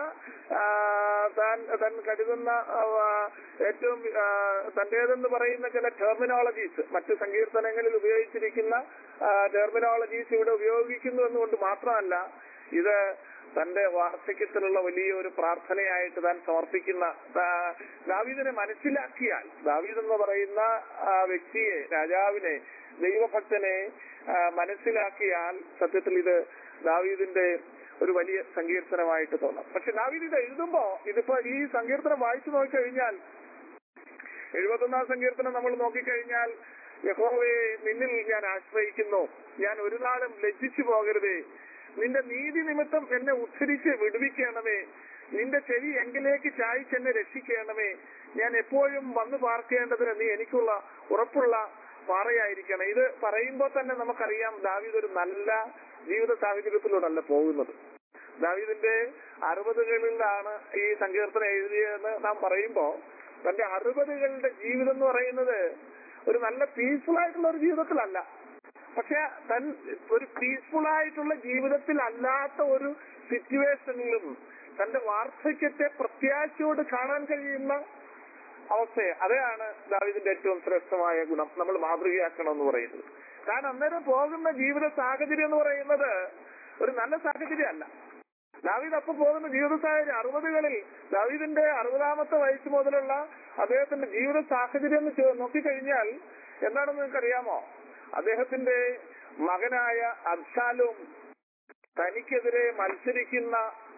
Speaker 4: താൻ താൻ കരുതുന്ന ഏറ്റവും തന്റേതെന്ന് പറയുന്ന ചില ടെർമിനോളജീസ്, മറ്റു സങ്കീർത്തനങ്ങളിൽ ഉപയോഗിച്ചിരിക്കുന്ന ടെർമിനോളജീസ് ഇവിടെ ഉപയോഗിക്കുന്നു എന്നുകൊണ്ട് മാത്രമല്ല, ഇത് തന്റെ വാർദ്ധക്യത്തിലുള്ള വലിയൊരു പ്രാർത്ഥനയായിട്ട് താൻ സമർപ്പിക്കുന്ന ദാ- ദാവീദിനെ മനസ്സിലാക്കിയാൽ, ദാവീദ് എന്ന് പറയുന്ന ആ വ്യക്തിയെ, രാജാവിനെ, ദൈവഭക്തനെ ആ, മനസ്സിലാക്കിയാൽ സത്യത്തിൽ ഇത് ദാവീദിന്റെ ഒരു വലിയ സങ്കീർത്തനമായിട്ട് തോന്നാം. പക്ഷെ ദാവീദ് ഇത് എഴുതുമ്പോ, ഇതിപ്പോ ഈ സങ്കീർത്തനം വായിച്ചു നോക്കിക്കഴിഞ്ഞാൽ, എഴുപത്തൊന്നാം സങ്കീർത്തനം നമ്മൾ നോക്കിക്കഴിഞ്ഞാൽ, യഹോവേ നിന്നിൽ ഞാൻ ആശ്രയിക്കുന്നു, ഞാൻ ഒരു നാളും ലജ്ജിച്ചു പോകരുതേ, നിന്റെ നീതി നിമിത്തം എന്നെ ഉദ്ധരിച്ച് വിടുവിക്കണമേ, നിന്റെ ചെവി എങ്കിലേക്ക് ചായ്ച്ച് എന്നെ രക്ഷിക്കണമേ, ഞാൻ എപ്പോഴും വന്നു പാർക്കേണ്ടതിന് നീ എനിക്കുള്ള ഉറപ്പുള്ള പാറയായിരിക്കണം. ഇത് പറയുമ്പോൾ തന്നെ നമുക്കറിയാം ദാവീദ് ഒരു നല്ല ജീവിത സാഹചര്യത്തിലൂടെയല്ല പോകുന്നത്. ദാവീദിന്റെ അറുപതുകളിലാണ് ഈ സങ്കീർത്തനം എഴുതിയതെന്ന് നാം പറയുമ്പോ, തന്റെ അറുപതുകളുടെ ജീവിതം എന്ന് പറയുന്നത് ഒരു നല്ല പീസ്ഫുൾ ആയിട്ടുള്ള ഒരു ജീവിതത്തിലല്ല. പക്ഷെ തൻ ഒരു പീസ്ഫുൾ ആയിട്ടുള്ള ജീവിതത്തിൽ അല്ലാത്ത ഒരു സിറ്റുവേഷനിലും തന്റെ വാർദ്ധക്യത്തെ പ്രത്യാശയോട് കാണാൻ കഴിയുന്ന അവസ്ഥയെ, അതാണ് ദാവീദിന്റെ ഏറ്റവും ശ്രേഷ്ഠമായ ഗുണം, നമ്മൾ മാതൃകയാക്കണം എന്ന് പറയുന്നത്. കാരണം അന്നേരം പോകുന്ന ജീവിത സാഹചര്യം എന്ന് പറയുന്നത് ഒരു നല്ല സാഹചര്യമല്ല. ദാവീദ് അപ്പൊ പോകുന്ന ജീവിത സാഹചര്യം അറുപതുകളിൽ, ദാവീദിന്റെ അറുപതാമത്തെ വയസ്സ് മുതലുള്ള അദ്ദേഹത്തിന്റെ ജീവിത സാഹചര്യം എന്ന് ചോ- നോക്കിക്കഴിഞ്ഞാൽ എന്താണെന്ന് നിങ്ങൾക്ക് അറിയാമോ? അദ്ദേഹത്തിന്റെ മകനായ അബ്ശാലോം തനിക്കെതിരെ മത്സരിക്കുന്ന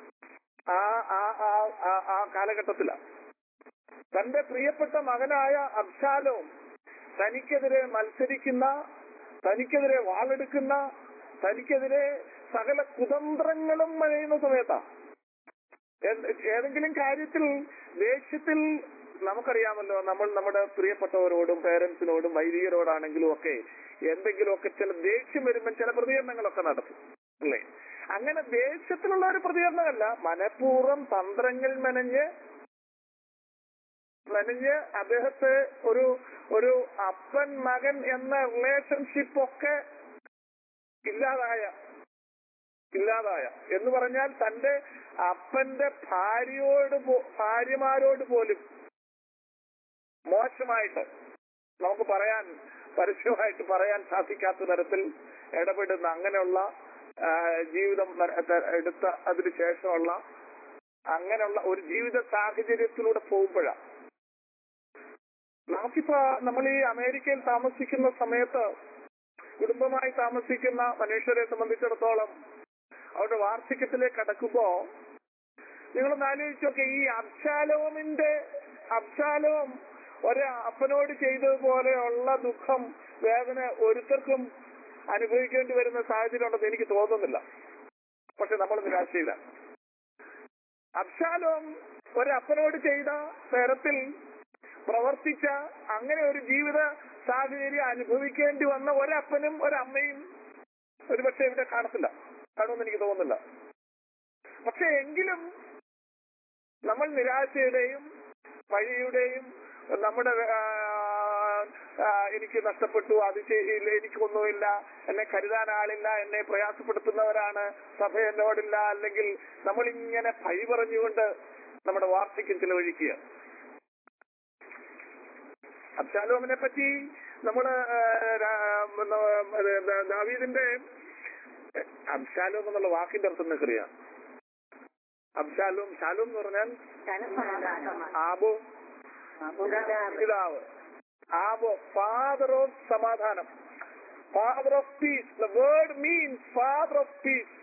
Speaker 4: ആ ആ ആ- ആ- ആ കാലഘട്ടത്തിലാണ്. തന്റെ പ്രിയപ്പെട്ട മകനായ അബ്ശാലോം തനിക്കെതിരെ മത്സരിക്കുന്ന, തനിക്കെതിരെ വാളെടുക്കുന്ന, തനിക്കെതിരെ സകല കുതന്ത്രങ്ങളും മെനയുന്ന സമയത്താണ്. ഏതെങ്കിലും കാര്യത്തിൽ ദേഷ്യത്തിൽ, നമുക്കറിയാമല്ലോ, നമ്മൾ നമ്മുടെ പ്രിയപ്പെട്ടവരോടും പേരൻസിനോടും വൈദികരോടാണെങ്കിലും ഒക്കെ എന്തെങ്കിലുമൊക്കെ ചില ദേഷ്യം വരുമ്പോൾ ചില പ്രതികരണങ്ങളൊക്കെ നടത്തും, അല്ലേ? അങ്ങനെ ദേഷ്യത്തിലുള്ള ഒരു പ്രതികരണമല്ല, മനഃപൂർവ്വം തന്ത്രങ്ങൾ മെനഞ്ഞ് മെനഞ്ഞ് അദ്ദേഹത്തെ ഒരു ഒരു അപ്പൻ മകൻ എന്ന റിലേഷൻഷിപ്പ് ഒക്കെ ഇല്ലാതായ ഇല്ലാതായ എന്ന് പറഞ്ഞാൽ തന്റെ അപ്പന്റെ ഭാര്യയോട് പോ- ഭാര്യമാരോട് പോലും മോശമായിട്ട്, നമുക്ക് പറയാൻ പരസ്യമായിട്ട് പറയാൻ സാധിക്കാത്ത തരത്തിൽ ഇടപെടുന്ന അങ്ങനെയുള്ള ആ, ജീവിതം ന- എടുത്ത അതിന് ശേഷമുള്ള അങ്ങനെയുള്ള ഒരു ജീവിത സാഹചര്യത്തിലൂടെ പോകുമ്പോഴാണ് നമുക്കിപ്പോ, നമ്മൾ ഈ അമേരിക്കയിൽ താമസിക്കുന്ന സമയത്ത് കുടുംബമായി താമസിക്കുന്ന മനുഷ്യരെ സംബന്ധിച്ചിടത്തോളം അവരുടെ വാർദ്ധക്യത്തിലേക്ക് കടക്കുമ്പോ നിങ്ങളൊന്ന് ആലോചിച്ചൊക്കെ, ഈ അബ്ശാലോമിന്റെ അബ്ശാലോം ഒരു അപ്പനോട് ചെയ്തതുപോലെയുള്ള ദുഃഖം, വേദന ഒരുത്തർക്കും അനുഭവിക്കേണ്ടി വരുന്ന സാഹചര്യം ഉണ്ടെന്ന് എനിക്ക് തോന്നുന്നില്ല. പക്ഷെ നമ്മൾ നിരാശയില്ല. അബ്ശാലോം ഒരപ്പനോട് ചെയ്ത തരത്തിൽ പ്രവർത്തിച്ച അങ്ങനെ ഒരു ജീവിത സാഹചര്യം അനുഭവിക്കേണ്ടി വന്ന ഒരപ്പനും ഒരമ്മയും ഒരുപക്ഷെ ഇവിടെ കാണത്തില്ല, കാണുമെന്ന് എനിക്ക് തോന്നുന്നില്ല. പക്ഷെ എങ്കിലും നമ്മൾ നിരാശയുടെയും പഴിയുടെയും നമ്മുടെ ആ, ആ, എനിക്ക് നഷ്ടപ്പെട്ടു, അത് ചെയ്യില്ല, എനിക്കൊന്നുമില്ല, എന്നെ കരുതാൻ ആളില്ല, എന്നെ പ്രയാസപ്പെടുത്തുന്നവരാണ്, സഭ എന്നോടില്ല, അല്ലെങ്കിൽ നമ്മളിങ്ങനെ പഴി പറഞ്ഞുകൊണ്ട് നമ്മുടെ വാർദ്ധക്യം ചിലവഴിക്കുക. അബ്ശാലോമിനെ പറ്റി നമ്മള് ദാവീദിന്റെ അബ്ശാലോം എന്നുള്ള വാക്കിന്റെ അർത്ഥം നിങ്ങൾക്കറിയാം. അബ്ശാലോം, ശാലോം എന്ന് പറഞ്ഞാൽ ആബോ, പിതാവ്. ആബോ, ഫാദർ ഓഫ് സമാധാനം, father of peace. The word means father of peace.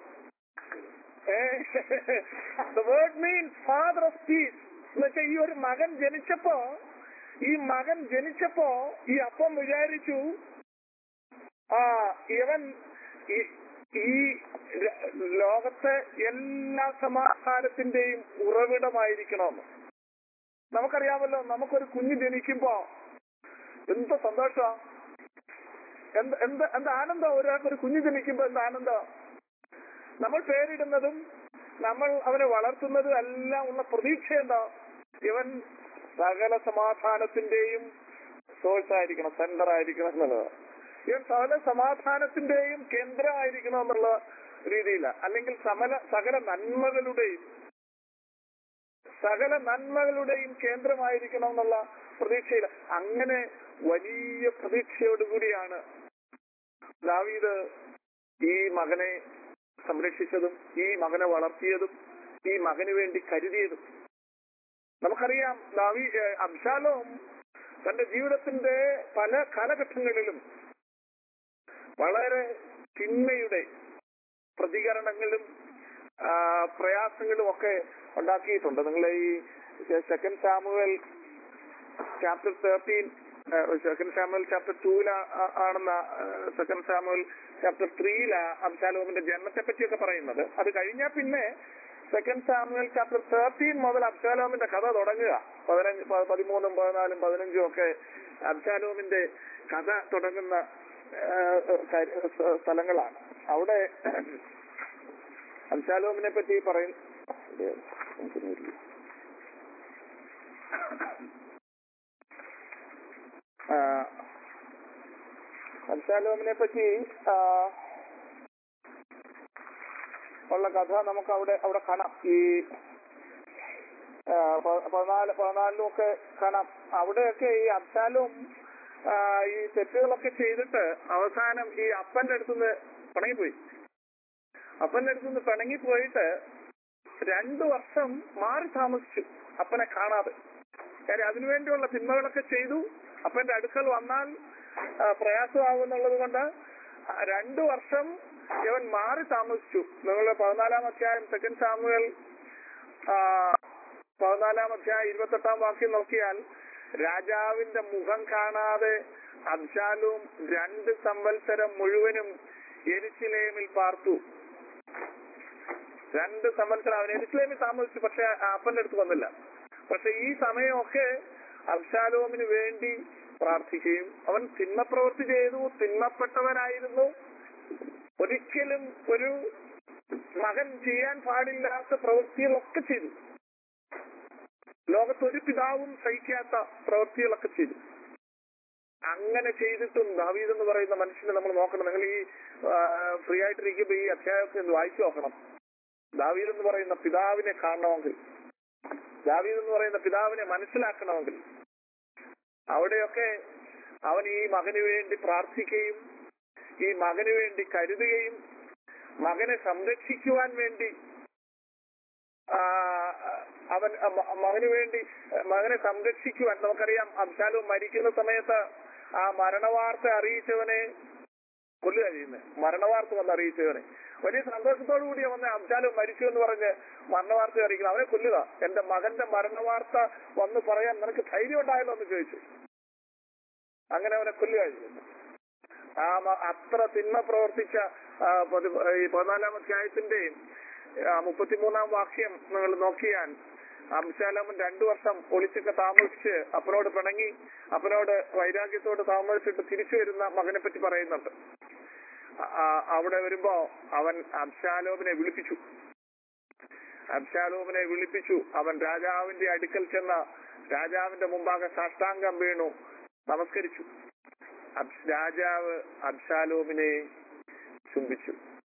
Speaker 4: The word means father of peace എന്ന് വെച്ചാൽ ഈ ഒരു മകൻ ജനിച്ചപ്പോ ഈ മകൻ ജനിച്ചപ്പോ ഈ അപ്പം വിചാരിച്ചു, ആ ഇവൻ ഈ ലോകത്തെ എല്ലാ സമാധാനത്തിന്റെയും ഉറവിടമായിരിക്കണമെന്ന്. നമുക്കറിയാമല്ലോ, നമുക്കൊരു കുഞ്ഞ് ജനിക്കുമ്പോ എന്ത് സന്തോഷമാ, എന്ത് എന്ത് എന്ത് ആനന്ദം. ഒരാൾക്കൊരു കുഞ്ഞ് ജനിക്കുമ്പോ എന്ത് ആനന്ദം. നമ്മൾ പേരിടുന്നതും നമ്മൾ അവനെ വളർത്തുന്നതും എല്ലാം ഉള്ള പ്രതീക്ഷ എന്താ? ഇവൻ സകല സമാധാനത്തിന്റെയും സോഴ്സ് ആയിരിക്കണം, സെന്റർ ആയിരിക്കണം എന്നുള്ളത്. ഇവൻ സകല സമാധാനത്തിന്റെയും കേന്ദ്രമായിരിക്കണം എന്നുള്ള രീതിയില്ല, അല്ലെങ്കിൽ സമല സകല നന്മകളുടെയും സകല നന്മകളുടെയും കേന്ദ്രമായിരിക്കണം എന്നുള്ള പ്രതീക്ഷയില്ല. അങ്ങനെ വലിയ പ്രതീക്ഷയോടുകൂടിയാണ് ദാവീദ് ഈ മകനെ സംരക്ഷിച്ചതും ഈ മകനെ വളർത്തിയതും ഈ മകന് വേണ്ടി കരുതിയതും. നമുക്കറിയാം ദാവീ ഏഹ് അബ്ശാലോം തന്റെ ജീവിതത്തിന്റെ പല കാലഘട്ടങ്ങളിലും വളരെ തിന്മയുടെ പ്രതികരണങ്ങളും ആ, പ്രയാസങ്ങളും ഒക്കെ ഉണ്ടാക്കിയിട്ടുണ്ട്. നിങ്ങൾ ഈ second Samuel chapter thirteen second Samuel chapter ടൂല ആണെന്ന സെക്കൻഡ് സാമുവേൽ ചാപ്റ്റർ ത്രീയില അബ്ശാലോമിന്റെ ജന്മത്തെ പറ്റിയൊക്കെ പറയുന്നത്. അത് കഴിഞ്ഞാൽ പിന്നെ സെക്കൻഡ് സാമുവേൽ ചാപ്റ്റർ തേർട്ടീൻ മുതൽ അബ്ശാലോമിന്റെ കഥ തുടങ്ങുക. പതിനഞ്ച് പ- പതിമൂന്നും പതിനാലും പതിനഞ്ചും ഒക്കെ അബ്ശാലോമിന്റെ കഥ തുടങ്ങുന്ന ആ, കാര്യ- സ്ഥ- സ്ഥലങ്ങളാണ്. അവിടെ അബ്ശാലോമിനെ പറ്റി പറയും ആ, അബ്ശാലോമിനെ പറ്റി ആ, ഉള്ള കഥ നമുക്ക് അവിടെ അവിടെ കാണാം. ഈ ആ, പ- പതിനാല് പതിനാലിലും ഒക്കെ കാണാം. അവിടെയൊക്കെ ഈ അബ്ശാലോം ആ, ഈ തെറ്റുകളൊക്കെ ചെയ്തിട്ട് അവസാനം ഈ അപ്പന്റെ അടുത്തുനിന്ന് പിണങ്ങിപ്പോയി. അപ്പന്റെ അടുത്തുനിന്ന് പിണങ്ങിപ്പോയിട്ട് രണ്ടു വർഷം മാറി താമസിച്ചു അപ്പനെ കാണാതെ. കാര്യം അതിനുവേണ്ടിയുള്ള തിന്മകളൊക്കെ ചെയ്തു. അപ്പന്റെ അടുക്കൽ വന്നാൽ ആ, പ്രയാസമാകുന്നുള്ളത് കൊണ്ട് ആ, രണ്ടു വർഷം ഇവൻ മാറി താമസിച്ചു. നിങ്ങൾ പതിനാലാം അധ്യായം സെക്കൻഡ് സാമുവേൽ ആ, പതിനാലാം അധ്യായം ഇരുപത്തെട്ടാം വാക്യം നോക്കിയാൽ രാജാവിന്റെ മുഖം കാണാതെ അബ്ശാലോം രണ്ട് സംവത്സരം മുഴുവനും യെരൂശലേമിൽ പാർത്തു. രണ്ട് സംവത്സരം അവൻ യെരൂശലേമിൽ താമസിച്ചു, പക്ഷെ അപ്പന്റെ അടുത്ത് വന്നില്ല. പക്ഷെ ഈ സമയമൊക്കെ അബ്ശാലോമിന് വേണ്ടി പ്രാർത്ഥിക്കുകയും അവൻ തിന്മ പ്രവൃത്തി ചെയ്തു, തിന്മപ്പെട്ടവനായിരുന്നു. ഒരിക്കലും ഒരു മകൻ ചെയ്യാൻ പാടില്ലാത്ത പ്രവൃത്തികളൊക്കെ ചെയ്തു. ലോകത്തൊരു പിതാവും സഹിക്കാത്ത പ്രവൃത്തികളൊക്കെ ചെയ്തു. അങ്ങനെ ചെയ്തിട്ടും ദാവീദ് എന്ന് പറയുന്ന മനുഷ്യനെ നമ്മൾ നോക്കണം. നിങ്ങൾ ഈ ഫ്രീ ആയിട്ടിരിക്കുമ്പോ ഈ അധ്യായത്തെ ഒന്ന് വായിച്ചു നോക്കണം. ദാവീദ് എന്ന് പറയുന്ന പിതാവിനെ കാണണമെങ്കിൽ, ദാവീദ് എന്ന് പറയുന്ന പിതാവിനെ മനസ്സിലാക്കണമെങ്കിൽ അവിടെയൊക്കെ അവൻ ഈ മകന് വേണ്ടി പ്രാർത്ഥിക്കുകയും ഈ മകന് വേണ്ടി കരുതുകയും മകനെ സംരക്ഷിക്കുവാൻ വേണ്ടി ആ, അവൻ മ- മകന് വേണ്ടി മകനെ സംരക്ഷിക്കുവാൻ. നമുക്കറിയാം അബ്ശാലോം മരിക്കുന്ന സമയത്ത് ആ മരണവാർത്ത അറിയിച്ചവനെ കൊല്ലുക ചെയ്യുന്നത്. മരണവാർത്ത വന്ന് അറിയിച്ചവനെ വലിയ സന്തോഷത്തോടു കൂടി വന്ന് അബ്ശാലോം മരിച്ചു എന്ന് പറഞ്ഞ് മരണവാർത്ത അറിയിക്കണം. അവനെ കൊല്ലുക. എന്റെ മകന്റെ മരണവാർത്ത വന്ന് പറയാൻ നിനക്ക് ധൈര്യം ഉണ്ടായല്ലോ എന്ന് ചോദിച്ചു. അങ്ങനെ അവനെ കൊല്ലുക ചെയ്യുന്നു. ആ മ- അത്ര തിന്മ പ്രവർത്തിച്ച ആ, പതി- ഈ പതിനാലാം അധ്യായത്തിന്റെ ആ, മുപ്പത്തിമൂന്നാം വാക്യം നിങ്ങൾ നോക്കിയാൽ അബ്ശാലോമൻ രണ്ടു വർഷം ഒളിച്ചൊക്കെ താമസിച്ച് അപ്പനോട് പിണങ്ങി അപ്പനോട് വൈരാഗ്യത്തോട് താമസിച്ചിട്ട് തിരിച്ചു വരുന്ന മകനെ പറ്റി പറയുന്നുണ്ട്. ആ, അവിടെ വരുമ്പോ അവൻ അബ്ശാലോമിനെ വിളിപ്പിച്ചു. അബ്ശാലോമിനെ വിളിപ്പിച്ചു. അവൻ രാജാവിന്റെ അടുക്കൽ ചെന്ന രാജാവിന്റെ മുമ്പാകെ സാഷ്ടാംഗം വീണു നമസ്കരിച്ചു. അബ്- രാജാവ് അബ്ശാലോമിനെ ചുംബിച്ചു.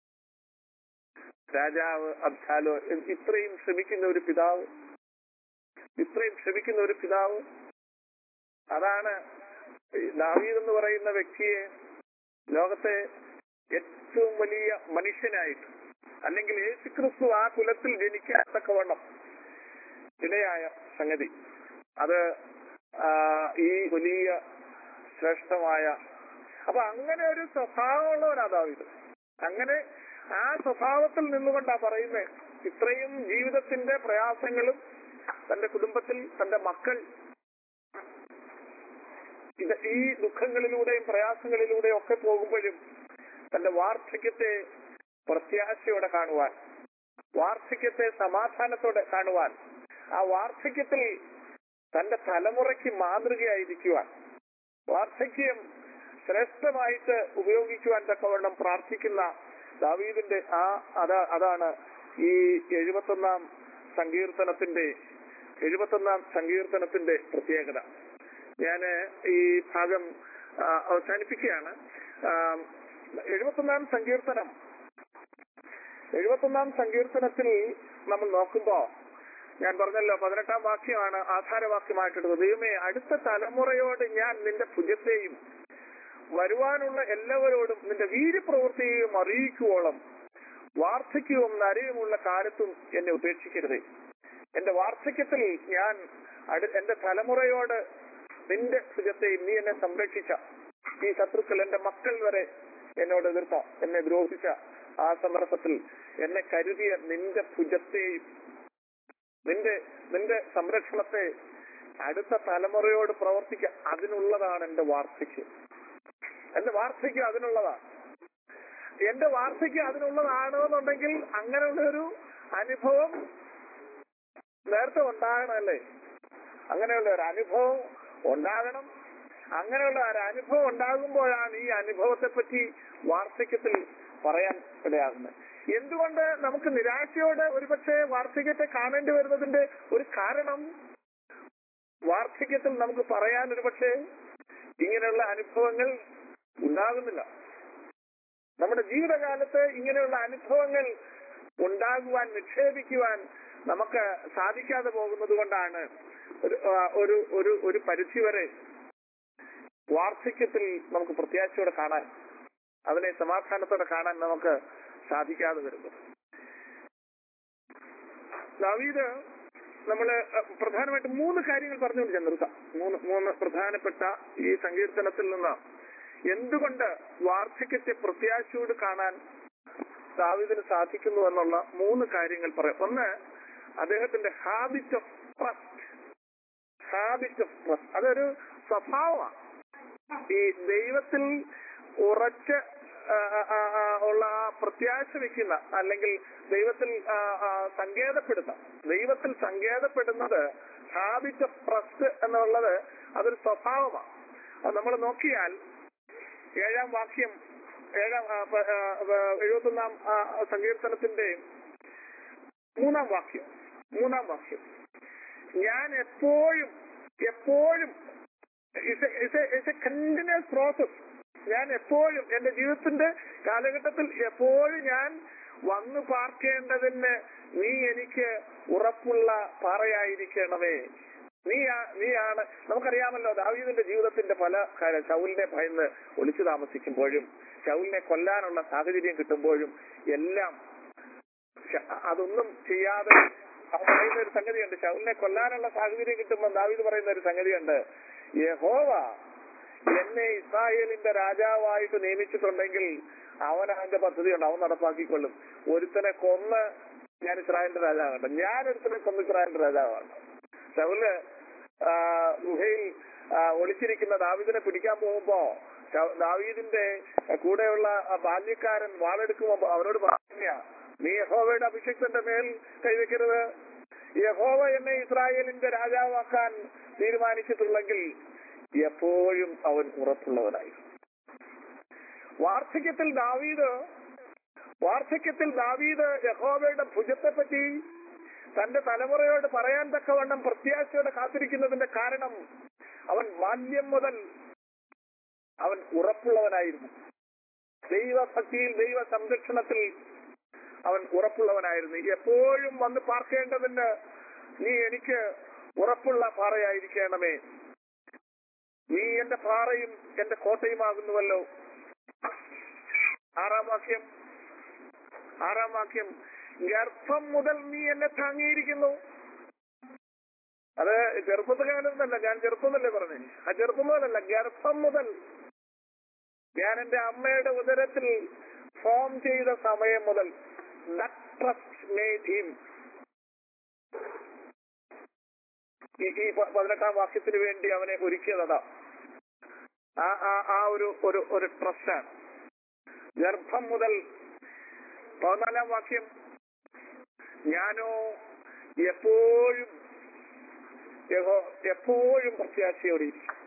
Speaker 4: രാജാവ് അബ്ശാലോ ഇത്രയും ക്ഷമിക്കുന്ന ഒരു പിതാവ്, ഇത്രയും ക്ഷമിക്കുന്ന ഒരു പിതാവ്. അതാണ് ഈ ദാവീദ് എന്ന് പറയുന്ന വ്യക്തിയെ ലോകത്തെ ഏറ്റവും വലിയ മനുഷ്യനായിട്ട്, അല്ലെങ്കിൽ യേശുക്രിസ്തു ആ കുലത്തിൽ ജനിക്കാത്തക്കവണ്ണം ഇടയായ സംഗതി. അത് ആ, ഈ വലിയ ശ്രേഷ്ഠമായ അപ്പൊ അങ്ങനെ ഒരു സ്വഭാവമുള്ളവനാ ദാവീദ്. അങ്ങനെ ആ സ്വഭാവത്തിൽ നിന്നുകൊണ്ടാ പറയുന്നത്. ഇത്രയും ജീവിതത്തിന്റെ പ്രയാസങ്ങളും തന്റെ കുടുംബത്തിൽ തന്റെ മക്കൾ ഇത് ഈ ദുഃഖങ്ങളിലൂടെയും പ്രയാസങ്ങളിലൂടെയും ഒക്കെ പോകുമ്പോഴും തന്റെ വാർദ്ധക്യത്തെ പ്രത്യാശയോടെ കാണുവാൻ, വാർദ്ധക്യത്തെ സമാധാനത്തോടെ കാണുവാൻ, ആ വാർദ്ധക്യത്തിൽ തന്റെ തലമുറയ്ക്ക് മാതൃകയായിരിക്കുവാൻ, വാർദ്ധക്യം ശ്രേഷ്ഠമായിട്ട് ഉപയോഗിക്കുവാൻ തക്കവണ്ണം പ്രാർത്ഥിക്കുന്ന ദാവീദിന്റെ ആ അതാ അതാണ് ഈ എഴുപത്തൊന്നാം സങ്കീർത്തനത്തിന്റെ എഴുപത്തൊന്നാം സങ്കീർത്തനത്തിന്റെ പ്രത്യേകത. ഞാന് ഈ ഭാഗം ആ, അവസാനിപ്പിക്കുകയാണ്. ആ, എഴുപത്തൊന്നാം സങ്കീർത്തനം എഴുപത്തൊന്നാം സങ്കീർത്തനത്തിൽ നമ്മൾ നോക്കുമ്പോ ഞാൻ പറഞ്ഞല്ലോ പതിനെട്ടാം വാക്യമാണ് ആധാരവാക്യമായിട്ടെടുത്തത്. ദൈവമേ, അടുത്ത തലമുറയോട് ഞാൻ നിന്റെ ഭുജത്തെയും വരുവാനുള്ള എല്ലാവരോടും നിന്റെ വീര്യപ്രവൃത്തിയെയും അറിയിക്കുവോളം വാർദ്ധക്യവും നരയുമുള്ള കാലത്തും എന്നെ ഉപേക്ഷിക്കരുതേ. എന്റെ വാർദ്ധക്യത്തിൽ ഞാൻ അടു എന്റെ തലമുറയോട് നിന്റെ ഭുജത്തെയും നീ എന്നെ സംരക്ഷിച്ച ഈ ശത്രുക്കൾ എന്റെ മക്കൾ വരെ എന്നോട് എതിർത്ത എന്നെ ദ്രോഹിച്ച ആ സന്ദർഭത്തിൽ എന്നെ കരുതിയ നിന്റെ ഭുജത്തെയും നിന്റെ നിന്റെ സംരക്ഷണത്തെ അടുത്ത തലമുറയോട് പ്രവർത്തിക്കുക. അതിനുള്ളതാണ് എന്റെ വാർദ്ധക്യം. എന്റെ വാർദ്ധക്യം അതിനുള്ളതാണ്. എന്റെ വാർദ്ധക്യം അതിനുള്ളതാണോ എന്നുണ്ടെങ്കിൽ അങ്ങനെയുള്ള ഒരു അനുഭവം നേരത്തെ ഉണ്ടാകണമല്ലേ? അങ്ങനെയുള്ള ഒരു അനുഭവം ഉണ്ടാകണം. അങ്ങനെയുള്ള ഒരു അനുഭവം ഉണ്ടാകുമ്പോഴാണ് ഈ അനുഭവത്തെ പറ്റി വാർദ്ധക്യത്തിൽ പറയാൻ ഇടയാകുന്നത്. എന്തുകൊണ്ട് നമുക്ക് നിരാശയോടെ ഒരുപക്ഷെ വാർദ്ധക്യത്തെ കാണേണ്ടി വരുന്നതിന്റെ ഒരു കാരണം, വാർദ്ധക്യത്തിൽ നമുക്ക് പറയാൻ ഒരുപക്ഷെ ഇങ്ങനെയുള്ള അനുഭവങ്ങൾ ഉണ്ടാകുന്നില്ല. നമ്മുടെ ജീവിതകാലത്ത് ഇങ്ങനെയുള്ള അനുഭവങ്ങൾ ഉണ്ടാകുവാൻ, നിക്ഷേപിക്കുവാൻ നമുക്ക് സാധിക്കാതെ പോകുന്നത് കൊണ്ടാണ് ഒരു ഒരു ഒരു പരിധിവരെ വാർദ്ധക്യത്തിൽ നമുക്ക് പ്രത്യാശയോടെ കാണാൻ, അതിനെ സമാധാനത്തോടെ കാണാൻ നമുക്ക് സാധിക്കാതെ വരുന്നത്. ദാവീദ് നമ്മള് പ്രധാനമായിട്ട് മൂന്ന് കാര്യങ്ങൾ പറഞ്ഞുകൊണ്ട് ഞാൻ നിർത്താം. മൂന്ന് മൂന്ന് പ്രധാനപ്പെട്ട ഈ സങ്കീർത്തനത്തിൽ നിന്ന് എന്തുകൊണ്ട് വാർദ്ധക്യത്തെ പ്രത്യാശയോട് കാണാൻ ദാവീദിന് സാധിക്കുന്നു എന്നുള്ള മൂന്ന് കാര്യങ്ങൾ പറയാം. ഒന്ന്, അദ്ദേഹത്തിന്റെ habit of trust. Habit of trust അതൊരു സ്വഭാവമാണ്. ഈ ദൈവത്തിൽ ഉറച്ച് ഉള്ള ആ പ്രത്യാശ വെക്കുന്ന, അല്ലെങ്കിൽ ദൈവത്തിൽ സങ്കേതപ്പെടുന്ന, ദൈവത്തിൽ സങ്കേതപ്പെടുന്നത് ഹാബിറ്റ് ഓഫ് ട്രസ്റ്റ് എന്നുള്ളത് അതൊരു സ്വഭാവമാണ്. അത് നമ്മൾ നോക്കിയാൽ ഏഴാം വാക്യം, ഏഴാം എഴുപത്തൊന്നാം സങ്കീർത്തനത്തിന്റെ മൂന്നാം വാക്യം മൂന്നാം വാക്യം ഞാൻ എപ്പോഴും എപ്പോഴും ഇറ്റ്സ് എ കണ്ടിന്യൂസ് പ്രോസസ്. ഞാൻ എപ്പോഴും എന്റെ ജീവിതത്തിന്റെ കാലഘട്ടത്തിൽ എപ്പോഴും ഞാൻ വന്നു പാർക്കേണ്ടതിന് നീ എനിക്ക് ഉറപ്പുള്ള പാറയായിരിക്കണമേ. നീ നീയാണ് നമുക്കറിയാമല്ലോ, ദാവീദിന്റെ ജീവിതത്തിന്റെ പല കാര്യം ശൗലിനെ ഭയന്ന് ഒളിച്ചു താമസിക്കുമ്പോഴും ശൗലിനെ കൊല്ലാനുള്ള സാഹചര്യം കിട്ടുമ്പോഴും എല്ലാം അതൊന്നും ചെയ്യാതെ അവൻ പറയുന്ന ഒരു സംഗതിയുണ്ട്. ശൗലിനെ കൊല്ലാനുള്ള സാഹചര്യം കിട്ടുമ്പോൾ ദാവീദ് പറയുന്ന ഒരു സംഗതിയുണ്ട്, യഹോവ എന്നെ ഇസ്രായേലിന്റെ രാജാവായിട്ട് നിയമിച്ചിട്ടുണ്ടെങ്കിൽ അവൻ അവന്റെ പദ്ധതിയുണ്ട്, അവൻ നടപ്പാക്കിക്കൊള്ളും. ഒരുത്തനെ കൊന്ന് ഞാൻ ഇസ്രായേലിന്റെ രാജാവാണ്, ഞാൻ ഒരുത്തനെ കൊന്ന് ഇസ്രായേലിന്റെ രാജാവാണ്. ശൗല് ഗുഹയിൽ ഒളിച്ചിരിക്കുന്ന ദാവീദിനെ പിടിക്കാൻ പോകുമ്പോ ദാവീദിന്റെ കൂടെയുള്ള ബാല്യക്കാരൻ വാളെടുക്കുമ്പോ അവനോട് പറഞ്ഞ, നീ യഹോവയുടെ അഭിഷിക്തന്റെ മേൽ കൈവയ്ക്കരുത്. യഹോവ എന്നെ ഇസ്രായേലിന്റെ രാജാവാക്കാൻ തീരുമാനിച്ചിട്ടുള്ളെങ്കിൽ എപ്പോഴും അവൻ ഉറപ്പുള്ളവനായി. വാർദ്ധക്യത്തിൽ ദാവീദ് വാർദ്ധക്യത്തിൽ ദാവീദ് യഹോവയുടെ ഭുജത്തെ പറ്റി തന്റെ തലമുറയോട് പറയാൻ തക്കവണ്ണം പ്രത്യാശയോടെ കാത്തിരിക്കുന്നതിന്റെ കാരണം അവൻ ബാല്യം മുതൽ അവൻ ഉറപ്പുള്ളവനായിരുന്നു. ദൈവഭക്തിയിൽ, ദൈവ സംരക്ഷണത്തിൽ അവൻ ഉറപ്പുള്ളവനായിരുന്നു. എപ്പോഴും വന്ന് പാർക്കേണ്ടതിന് നീ എനിക്ക് ഉറപ്പുള്ള പാറയായിരിക്കണമേ. നീ എന്റെ പാറയും എന്റെ കോട്ടയുമാകുന്നുവല്ലോ. ആറാം വാക്യം ആറാം വാക്യം ഗർഭം മുതൽ നീ എന്നെ താങ്ങിയിരിക്കുന്നു. അത് ചെറുപ്പത്തുകാലൊന്നല്ല, ഞാൻ ചെറുപ്പമല്ലേ പറഞ്ഞേ, ആ ചെറുപ്പം മുതലല്ല, ഗർഭം മുതൽ. ഞാൻ എന്റെ അമ്മയുടെ ഉദരത്തിൽ ഫോം ചെയ്ത സമയം മുതൽ that trust made him. ഈ പതിനെട്ടാം വാക്യത്തിന് വേണ്ടി അവനെ ഒരുക്കിയതാ. ആ ആ ഒരു ഒരു ഒരു ട്രസ്റ്റാണ്. ഗർഭം മുതൽ. പതിനാലാം വാക്യം ഞാനോ എപ്പോഴും എപ്പോഴും പ്രത്യാശയോടെ ഇരിക്കും.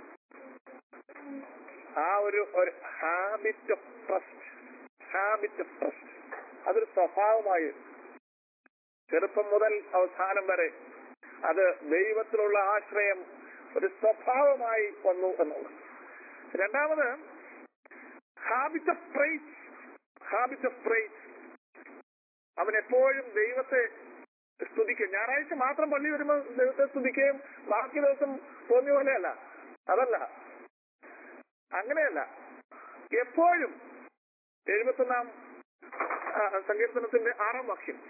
Speaker 4: ആ ഒരു ഒരു habit of trust habit of trust അതൊരു സ്വഭാവമായി ചെറുപ്പം മുതൽ അവസാനം വരെ അത് ദൈവത്തിലുള്ള ആശ്രയം ഒരു സ്വഭാവമായി വന്നു എന്നുള്ളത്. രണ്ടാമത് habit of praise habit of praise അവൻ എപ്പോഴും ദൈവത്തെ സ്തുതിക്കും. ഞായറാഴ്ച മാത്രം പള്ളി വരുമ്പോൾ ദൈവത്തെ സ്തുതിക്കുകയും ബാക്കി ദിവസം തോന്നിയ പോലെയല്ല, അതല്ല, അങ്ങനെയല്ല. എപ്പോഴും എഴുപത്തൊന്നാം ആ, സങ്കീർത്തനത്തിന്റെ ആറാം വാക്യം.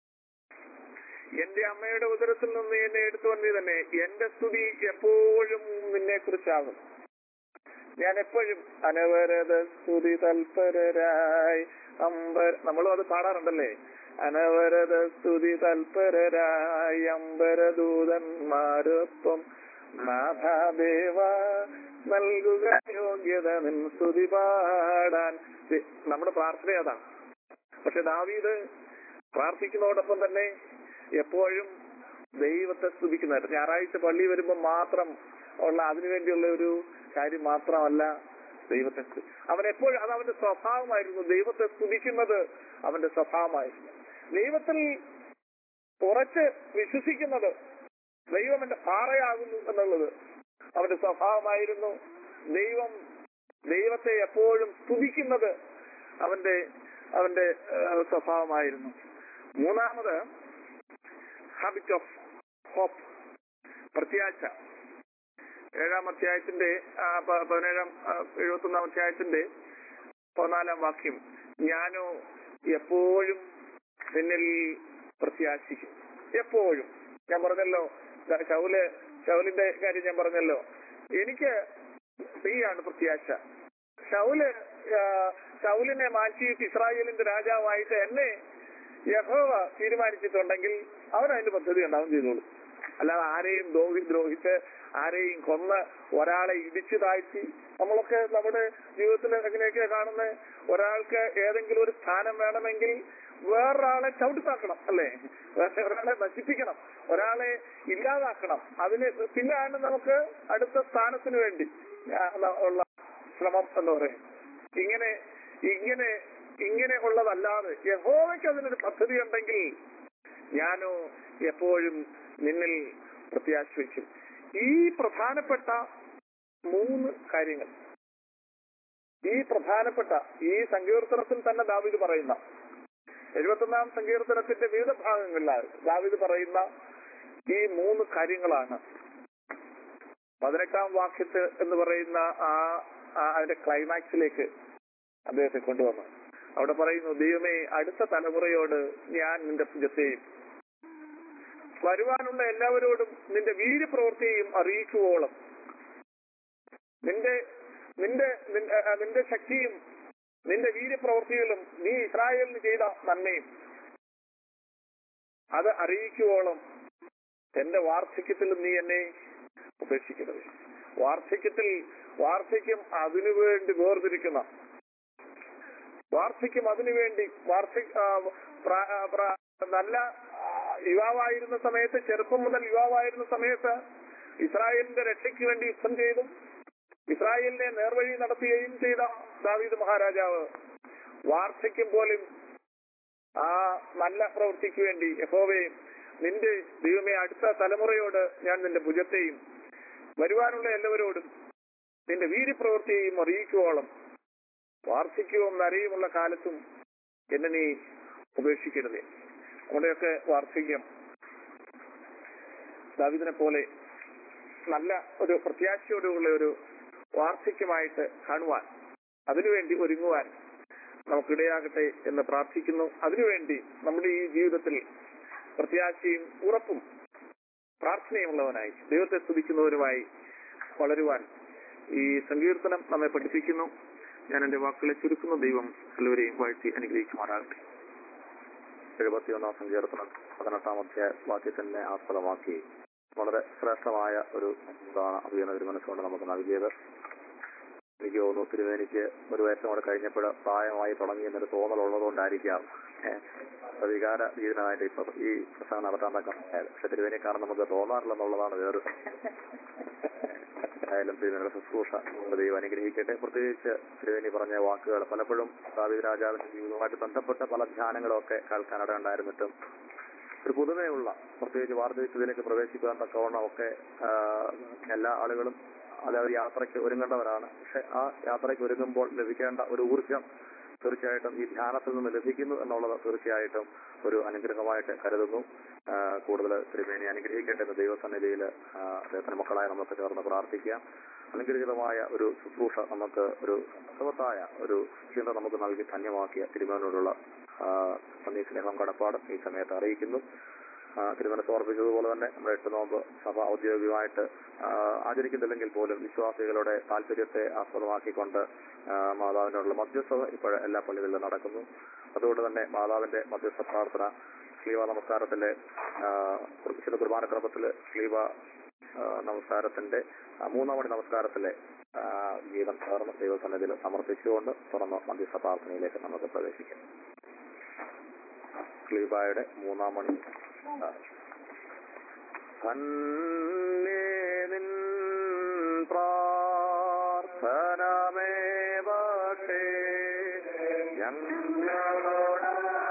Speaker 4: എന്റെ അമ്മയുടെ ഉദരത്തിൽ നിന്ന് എന്നെ എടുത്തു വന്നേ തന്നെ എന്റെ സ്തുതി എപ്പോഴും നിന്നെ കുറിച്ചാകും. ഞാൻ എപ്പോഴും അനവരത സ്തുതി തൽപരരായി അമ്പര നമ്മളും അത് പാടാറുണ്ടല്ലേ. അനവരത സ്തുതി തൽപരരായി അമ്പരദൂതന്മാരൊപ്പം നാഥാദേവ നൽകുക യോഗ്യത നിൻ സ്തുതി പാടാൻ. നമ്മുടെ പ്രാർത്ഥന അതാണ്. പക്ഷെ ദാവീദ് പ്രാർത്ഥിക്കുന്നതോടൊപ്പം തന്നെ എപ്പോഴും ദൈവത്തെ സ്തുതിക്കുന്നത്. ഞായറാഴ്ച പള്ളി വരുമ്പോൾ മാത്രം ഉള്ള അതിനു വേണ്ടിയുള്ള ഒരു കാര്യം മാത്രമല്ല ദൈവത്തെ സ്തുതി. അവൻ എപ്പോഴും അത് അവന്റെ സ്വഭാവമായിരുന്നു. ദൈവത്തെ സ്തുതിക്കുന്നത് അവന്റെ സ്വഭാവമായിരുന്നു. ദൈവത്തിൽ ഉറച്ച് വിശ്വസിക്കുന്നത്, ദൈവം എന്റെ പാറയാകുന്നു എന്നുള്ളത് അവന്റെ സ്വഭാവമായിരുന്നു. ദൈവം ദൈവത്തെ എപ്പോഴും സ്തുതിക്കുന്നത് അവന്റെ അവന്റെ സ്വഭാവമായിരുന്നു. മൂന്നാമത് ഹാബിറ്റ് ഓഫ് ഹോപ്പ്, പ്രത്യാശ. ഏഴാം അധ്യായത്തിന്റെ പതിനേഴാം എഴുപത്തി ഒന്നാം അധ്യായത്തിന്റെ പതിനാലാം വാക്യം. ഞാനോ എപ്പോഴും നിന്നിൽ പ്രത്യാശിക്കും. എപ്പോഴും. ഞാൻ പറഞ്ഞല്ലോ ശൗല് ശൗലിന്റെ കാര്യം ഞാൻ പറഞ്ഞല്ലോ. എനിക്ക് നീയാണ് പ്രത്യാശ. ശൗല് ശൗലിനെ മാറ്റിയിട്ട് ഇസ്രായേലിന്റെ രാജാവായിട്ട് എന്നെ യഹോവ തീരുമാനിച്ചിട്ടുണ്ടെങ്കിൽ അവൻ അതിന്റെ പദ്ധതി ഉണ്ടാവും ചെയ്തോളൂ. അല്ലാതെ ആരെയും ദ്രോഹി ദ്രോഹിച്ച് ആരെയും കൊന്ന് ഒരാളെ ഇടിച്ചു താഴ്ത്തി, നമ്മളൊക്കെ നമ്മുടെ ജീവിതത്തിൽ എങ്ങനെയൊക്കെയാ കാണുന്നത്, ഒരാൾക്ക് ഏതെങ്കിലും ഒരു സ്ഥാനം വേണമെങ്കിൽ വേറൊരാളെ ചവിട്ടിത്താക്കണം, അല്ലേ? ഒരാളെ നശിപ്പിക്കണം, ഒരാളെ ഇല്ലാതാക്കണം. അതിന് പിന്നെയാണ് നമുക്ക് അടുത്ത സ്ഥാനത്തിന് വേണ്ടി ഉള്ള ശ്രമം എന്ന് പറയും. ഇങ്ങനെ ഇങ്ങനെ ഇങ്ങനെ ഉള്ളതല്ലാതെ യഹോവയ്ക്ക് അതിനൊരു പദ്ധതി ഉണ്ടെങ്കിൽ ഞാനോ എപ്പോഴും നിന്നിൽ പ്രത്യാശ വയ്ക്കും. ഈ പ്രധാനപ്പെട്ട മൂന്ന് കാര്യങ്ങൾ, ഈ പ്രധാനപ്പെട്ട ഈ സങ്കീർത്തനത്തിൽ തന്നെ ദാവീദ് പറയുന്ന എഴുപത്തൊന്നാം സങ്കീർത്തനത്തിന്റെ വിവിധ ഭാഗങ്ങളിലാണ് ദാവീദ് പറയുന്ന ഈ മൂന്ന് കാര്യങ്ങളാണ് പതിനെട്ടാം വാക്യത്ത് എന്ന് പറയുന്ന ആ അതിന്റെ ക്ലൈമാക്സിലേക്ക് അദ്ദേഹത്തെ കൊണ്ടുവന്നു. അവിടെ പറയുന്നു, ദൈവമേ അടുത്ത തലമുറയോട് ഞാൻ നിന്റെ ഭുജത്തെയും വരുവാനുള്ള എല്ലാവരോടും നിന്റെ വീര്യപ്രവൃത്തിയെയും അറിയിക്കുവോളം നിന്റെ നിന്റെ നിന്റെ ശക്തിയും നിന്റെ വീര്യപ്രവൃത്തികളും നീ ഇസ്രായേലിന് ചെയ്ത നന്മയും അത് അറിയിക്കുവോളം എന്റെ വാർദ്ധക്യത്തിലും നീ എന്നെ ഉപേക്ഷിക്കരുത്. വാർദ്ധക്യത്തിൽ വാർദ്ധക്യം അതിനുവേണ്ടി വേർതിരിക്കുന്ന, വാർദ്ധക്യം അതിനുവേണ്ടി വാർദ്ധക്യ നല്ല യുവാവായിരുന്ന സമയത്ത്, ചെറുപ്പം മുതൽ യുവാവായിരുന്ന സമയത്ത് ഇസ്രായേലിന്റെ രക്ഷയ്ക്ക് വേണ്ടി യുദ്ധം ചെയ്തും ഇസ്രായേലിനെ നേർവഴി നടത്തുകയും ചെയ്ത ദാവീദ് മഹാരാജാവ് വാർദ്ധക്യം പോലും ആ നല്ല പ്രവൃത്തിക്ക് വേണ്ടി യഹോവേ നിന്റെ ദൈവമേ അടുത്ത തലമുറയോട് ഞാൻ നിന്റെ ഭുജത്തെയും വരുവാനുള്ള എല്ലാവരോടും നിന്റെ വീര്യപ്രവൃത്തിയെയും അറിയിക്കുവോളം വാർദ്ധക്യവും നരയുമുള്ള കാലത്തും എന്നെ നീ ഉപേക്ഷിക്കരുതേ. നമ്മുടെയൊക്കെ വാർദ്ധക്യം ദാവീദിനെ പോലെ നല്ല ഒരു പ്രത്യാശയോടുള്ള ഒരു വാർദ്ധക്യമായിട്ട് കാണുവാൻ, അതിനുവേണ്ടി ഒരുങ്ങുവാൻ നമുക്കിടയാകട്ടെ എന്ന് പ്രാർത്ഥിക്കുന്നു. അതിനുവേണ്ടി നമ്മുടെ ഈ ജീവിതത്തിൽ പ്രത്യാശയും ഉറപ്പും പ്രാർത്ഥനയുമുള്ളവനായി ദൈവത്തെ സ്തുതിക്കുന്നവരുമായി വളരുവാൻ ഈ സങ്കീർത്തനം നമ്മെ പഠിപ്പിക്കുന്നു. ഞാൻ എന്റെ വാക്കുകളെ ചുരുക്കുന്നു. ദൈവം എല്ലാവരെയും വാഴ്ത്തി അനുഗ്രഹിക്കുമാറാകട്ടെ.
Speaker 2: എഴുപത്തിയൊന്നാം സങ്കീർത്തനം പതിനെട്ടാം അധ്യായ വാക്യത്തിനെ ആസ്പദമാക്കി വളരെ ശ്രേഷ്ഠമായ ഒരു ഇതാണ് അഭിനന്ദ തിരുമനസ്സുകൊണ്ട് നമുക്ക് നൽകിയത്. എനിക്ക് തോന്നുന്നു തിരുവേനിക്ക് ഒരു വയസ്സും കൂടെ കഴിഞ്ഞപ്പോൾ പ്രായമായി തുടങ്ങി എന്നൊരു തോന്നലുള്ളതുകൊണ്ടായിരിക്കാം വികാര ജീവനായിട്ട് ഇപ്പൊ ഈ പ്രസംഗം നടത്താൻ തക്കമായത്. പക്ഷെ തിരുവേനെ കാണാൻ നമുക്ക് തോന്നാറില്ലെന്നുള്ളതാണ് വേറെ. ആയാലും തിരുവേനിയുടെ ശുശ്രൂഷ ദൈവം അനുഗ്രഹിക്കട്ടെ. പ്രത്യേകിച്ച് തിരുവേനി പറഞ്ഞ വാക്കുകൾ പലപ്പോഴും ദാവീദ് രാജാവിന്റെ ജീവിതവുമായിട്ട് ബന്ധപ്പെട്ട പല ധ്യാനങ്ങളൊക്കെ കേൾക്കാനിട ഉണ്ടായിരുന്നിട്ടും ഒരു പുതുമയുള്ള, പ്രത്യേകിച്ച് വാർദ്ധക്യത്തിലേക്ക് പ്രവേശിക്കാൻ തക്കവണ്ണം ഒക്കെ എല്ലാ ആളുകളും അതായത് യാത്രയ്ക്ക് ഒരുങ്ങേണ്ടവരാണ്. പക്ഷെ ആ യാത്രയ്ക്ക് ഒരുങ്ങുമ്പോൾ ലഭിക്കേണ്ട ഒരു ഊർജം തീർച്ചയായിട്ടും ഈ ധ്യാനത്തിൽ നിന്ന് ലഭിക്കുന്നു എന്നുള്ളത് തീർച്ചയായിട്ടും ഒരു അനുഗ്രഹമായിട്ട് കരുതുന്നു. കൂടുതൽ തിരുമേനി അനുഗ്രഹിക്കട്ടെ എന്ന് ദൈവസന്നിധിയിൽ അദ്ദേഹത്തിന്റെ മക്കളായ നമുക്ക് ചേർന്ന് പ്രാർത്ഥിക്കാം. അനുഗ്രഹീതമായ ഒരു ശുശ്രൂഷ നമുക്ക് ഒരു അർത്ഥവത്തായ ഒരു ചിന്ത നമുക്ക് നൽകി ധന്യമാക്കിയ തിരുമേനോടുള്ള നന്ദി സ്നേഹം കടപ്പാട് ഈ സമയത്ത് അറിയിക്കുന്നു. തിരുമനസ് ഓർപ്പിച്ചതുപോലെ തന്നെ നമ്മുടെ എട്ട് നോമ്പ് സഭ ഔദ്യോഗികമായിട്ട് ആചരിക്കുന്നില്ലെങ്കിൽ പോലും വിശ്വാസികളുടെ താല്പര്യത്തെ ആസ്പദമാക്കിക്കൊണ്ട് മാതാവിനോടുള്ള മധ്യസ്ഥത ഇപ്പോൾ എല്ലാ പള്ളികളിലും നടക്കുന്നു. അതുകൊണ്ട് തന്നെ മാതാവിന്റെ മധ്യസ്ഥ പ്രാർത്ഥന ശ്ലീവ നമസ്കാരത്തിലെ വിശുദ്ധ കുർബാനക്രമത്തില് ശ്ലീവ നമസ്കാരത്തിന്റെ മൂന്നാം മണി നമസ്കാരത്തിലെ ഗീതം ചേർന്ന് ദൈവസന്നിധിയിൽ സമർപ്പിച്ചുകൊണ്ട് തുറന്ന മധ്യസ്ഥ പ്രാർത്ഥനയിലേക്ക് നമുക്ക് പ്രവേശിക്കാം. ശ്ലീബായുടെ മൂന്നാം മണി. ധന്യേനിൻ പ്രാർത്ഥനമേവട്ടെ ഞങ്ങളോട്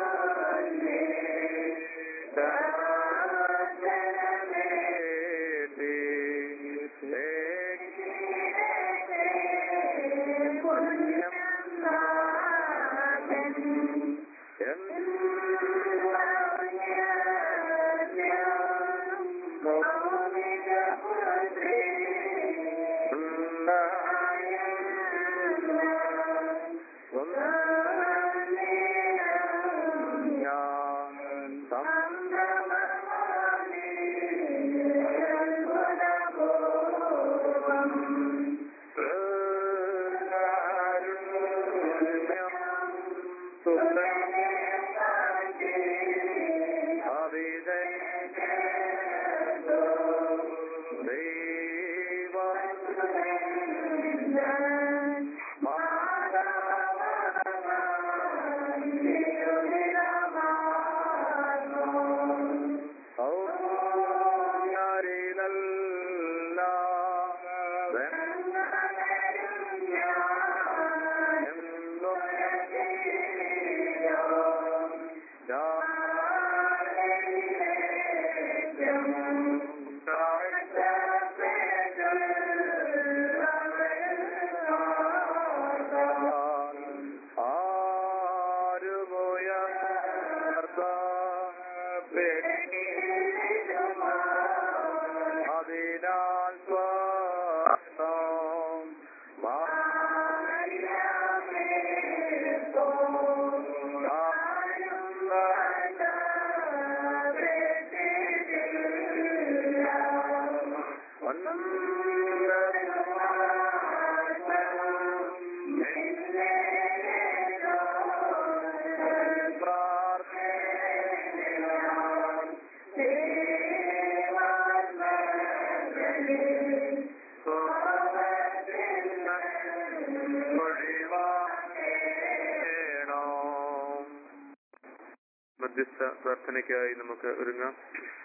Speaker 4: മധ്യസ്ഥ പ്രാർത്ഥനയ്ക്കായി നമുക്ക് ഒരുങ്ങാം.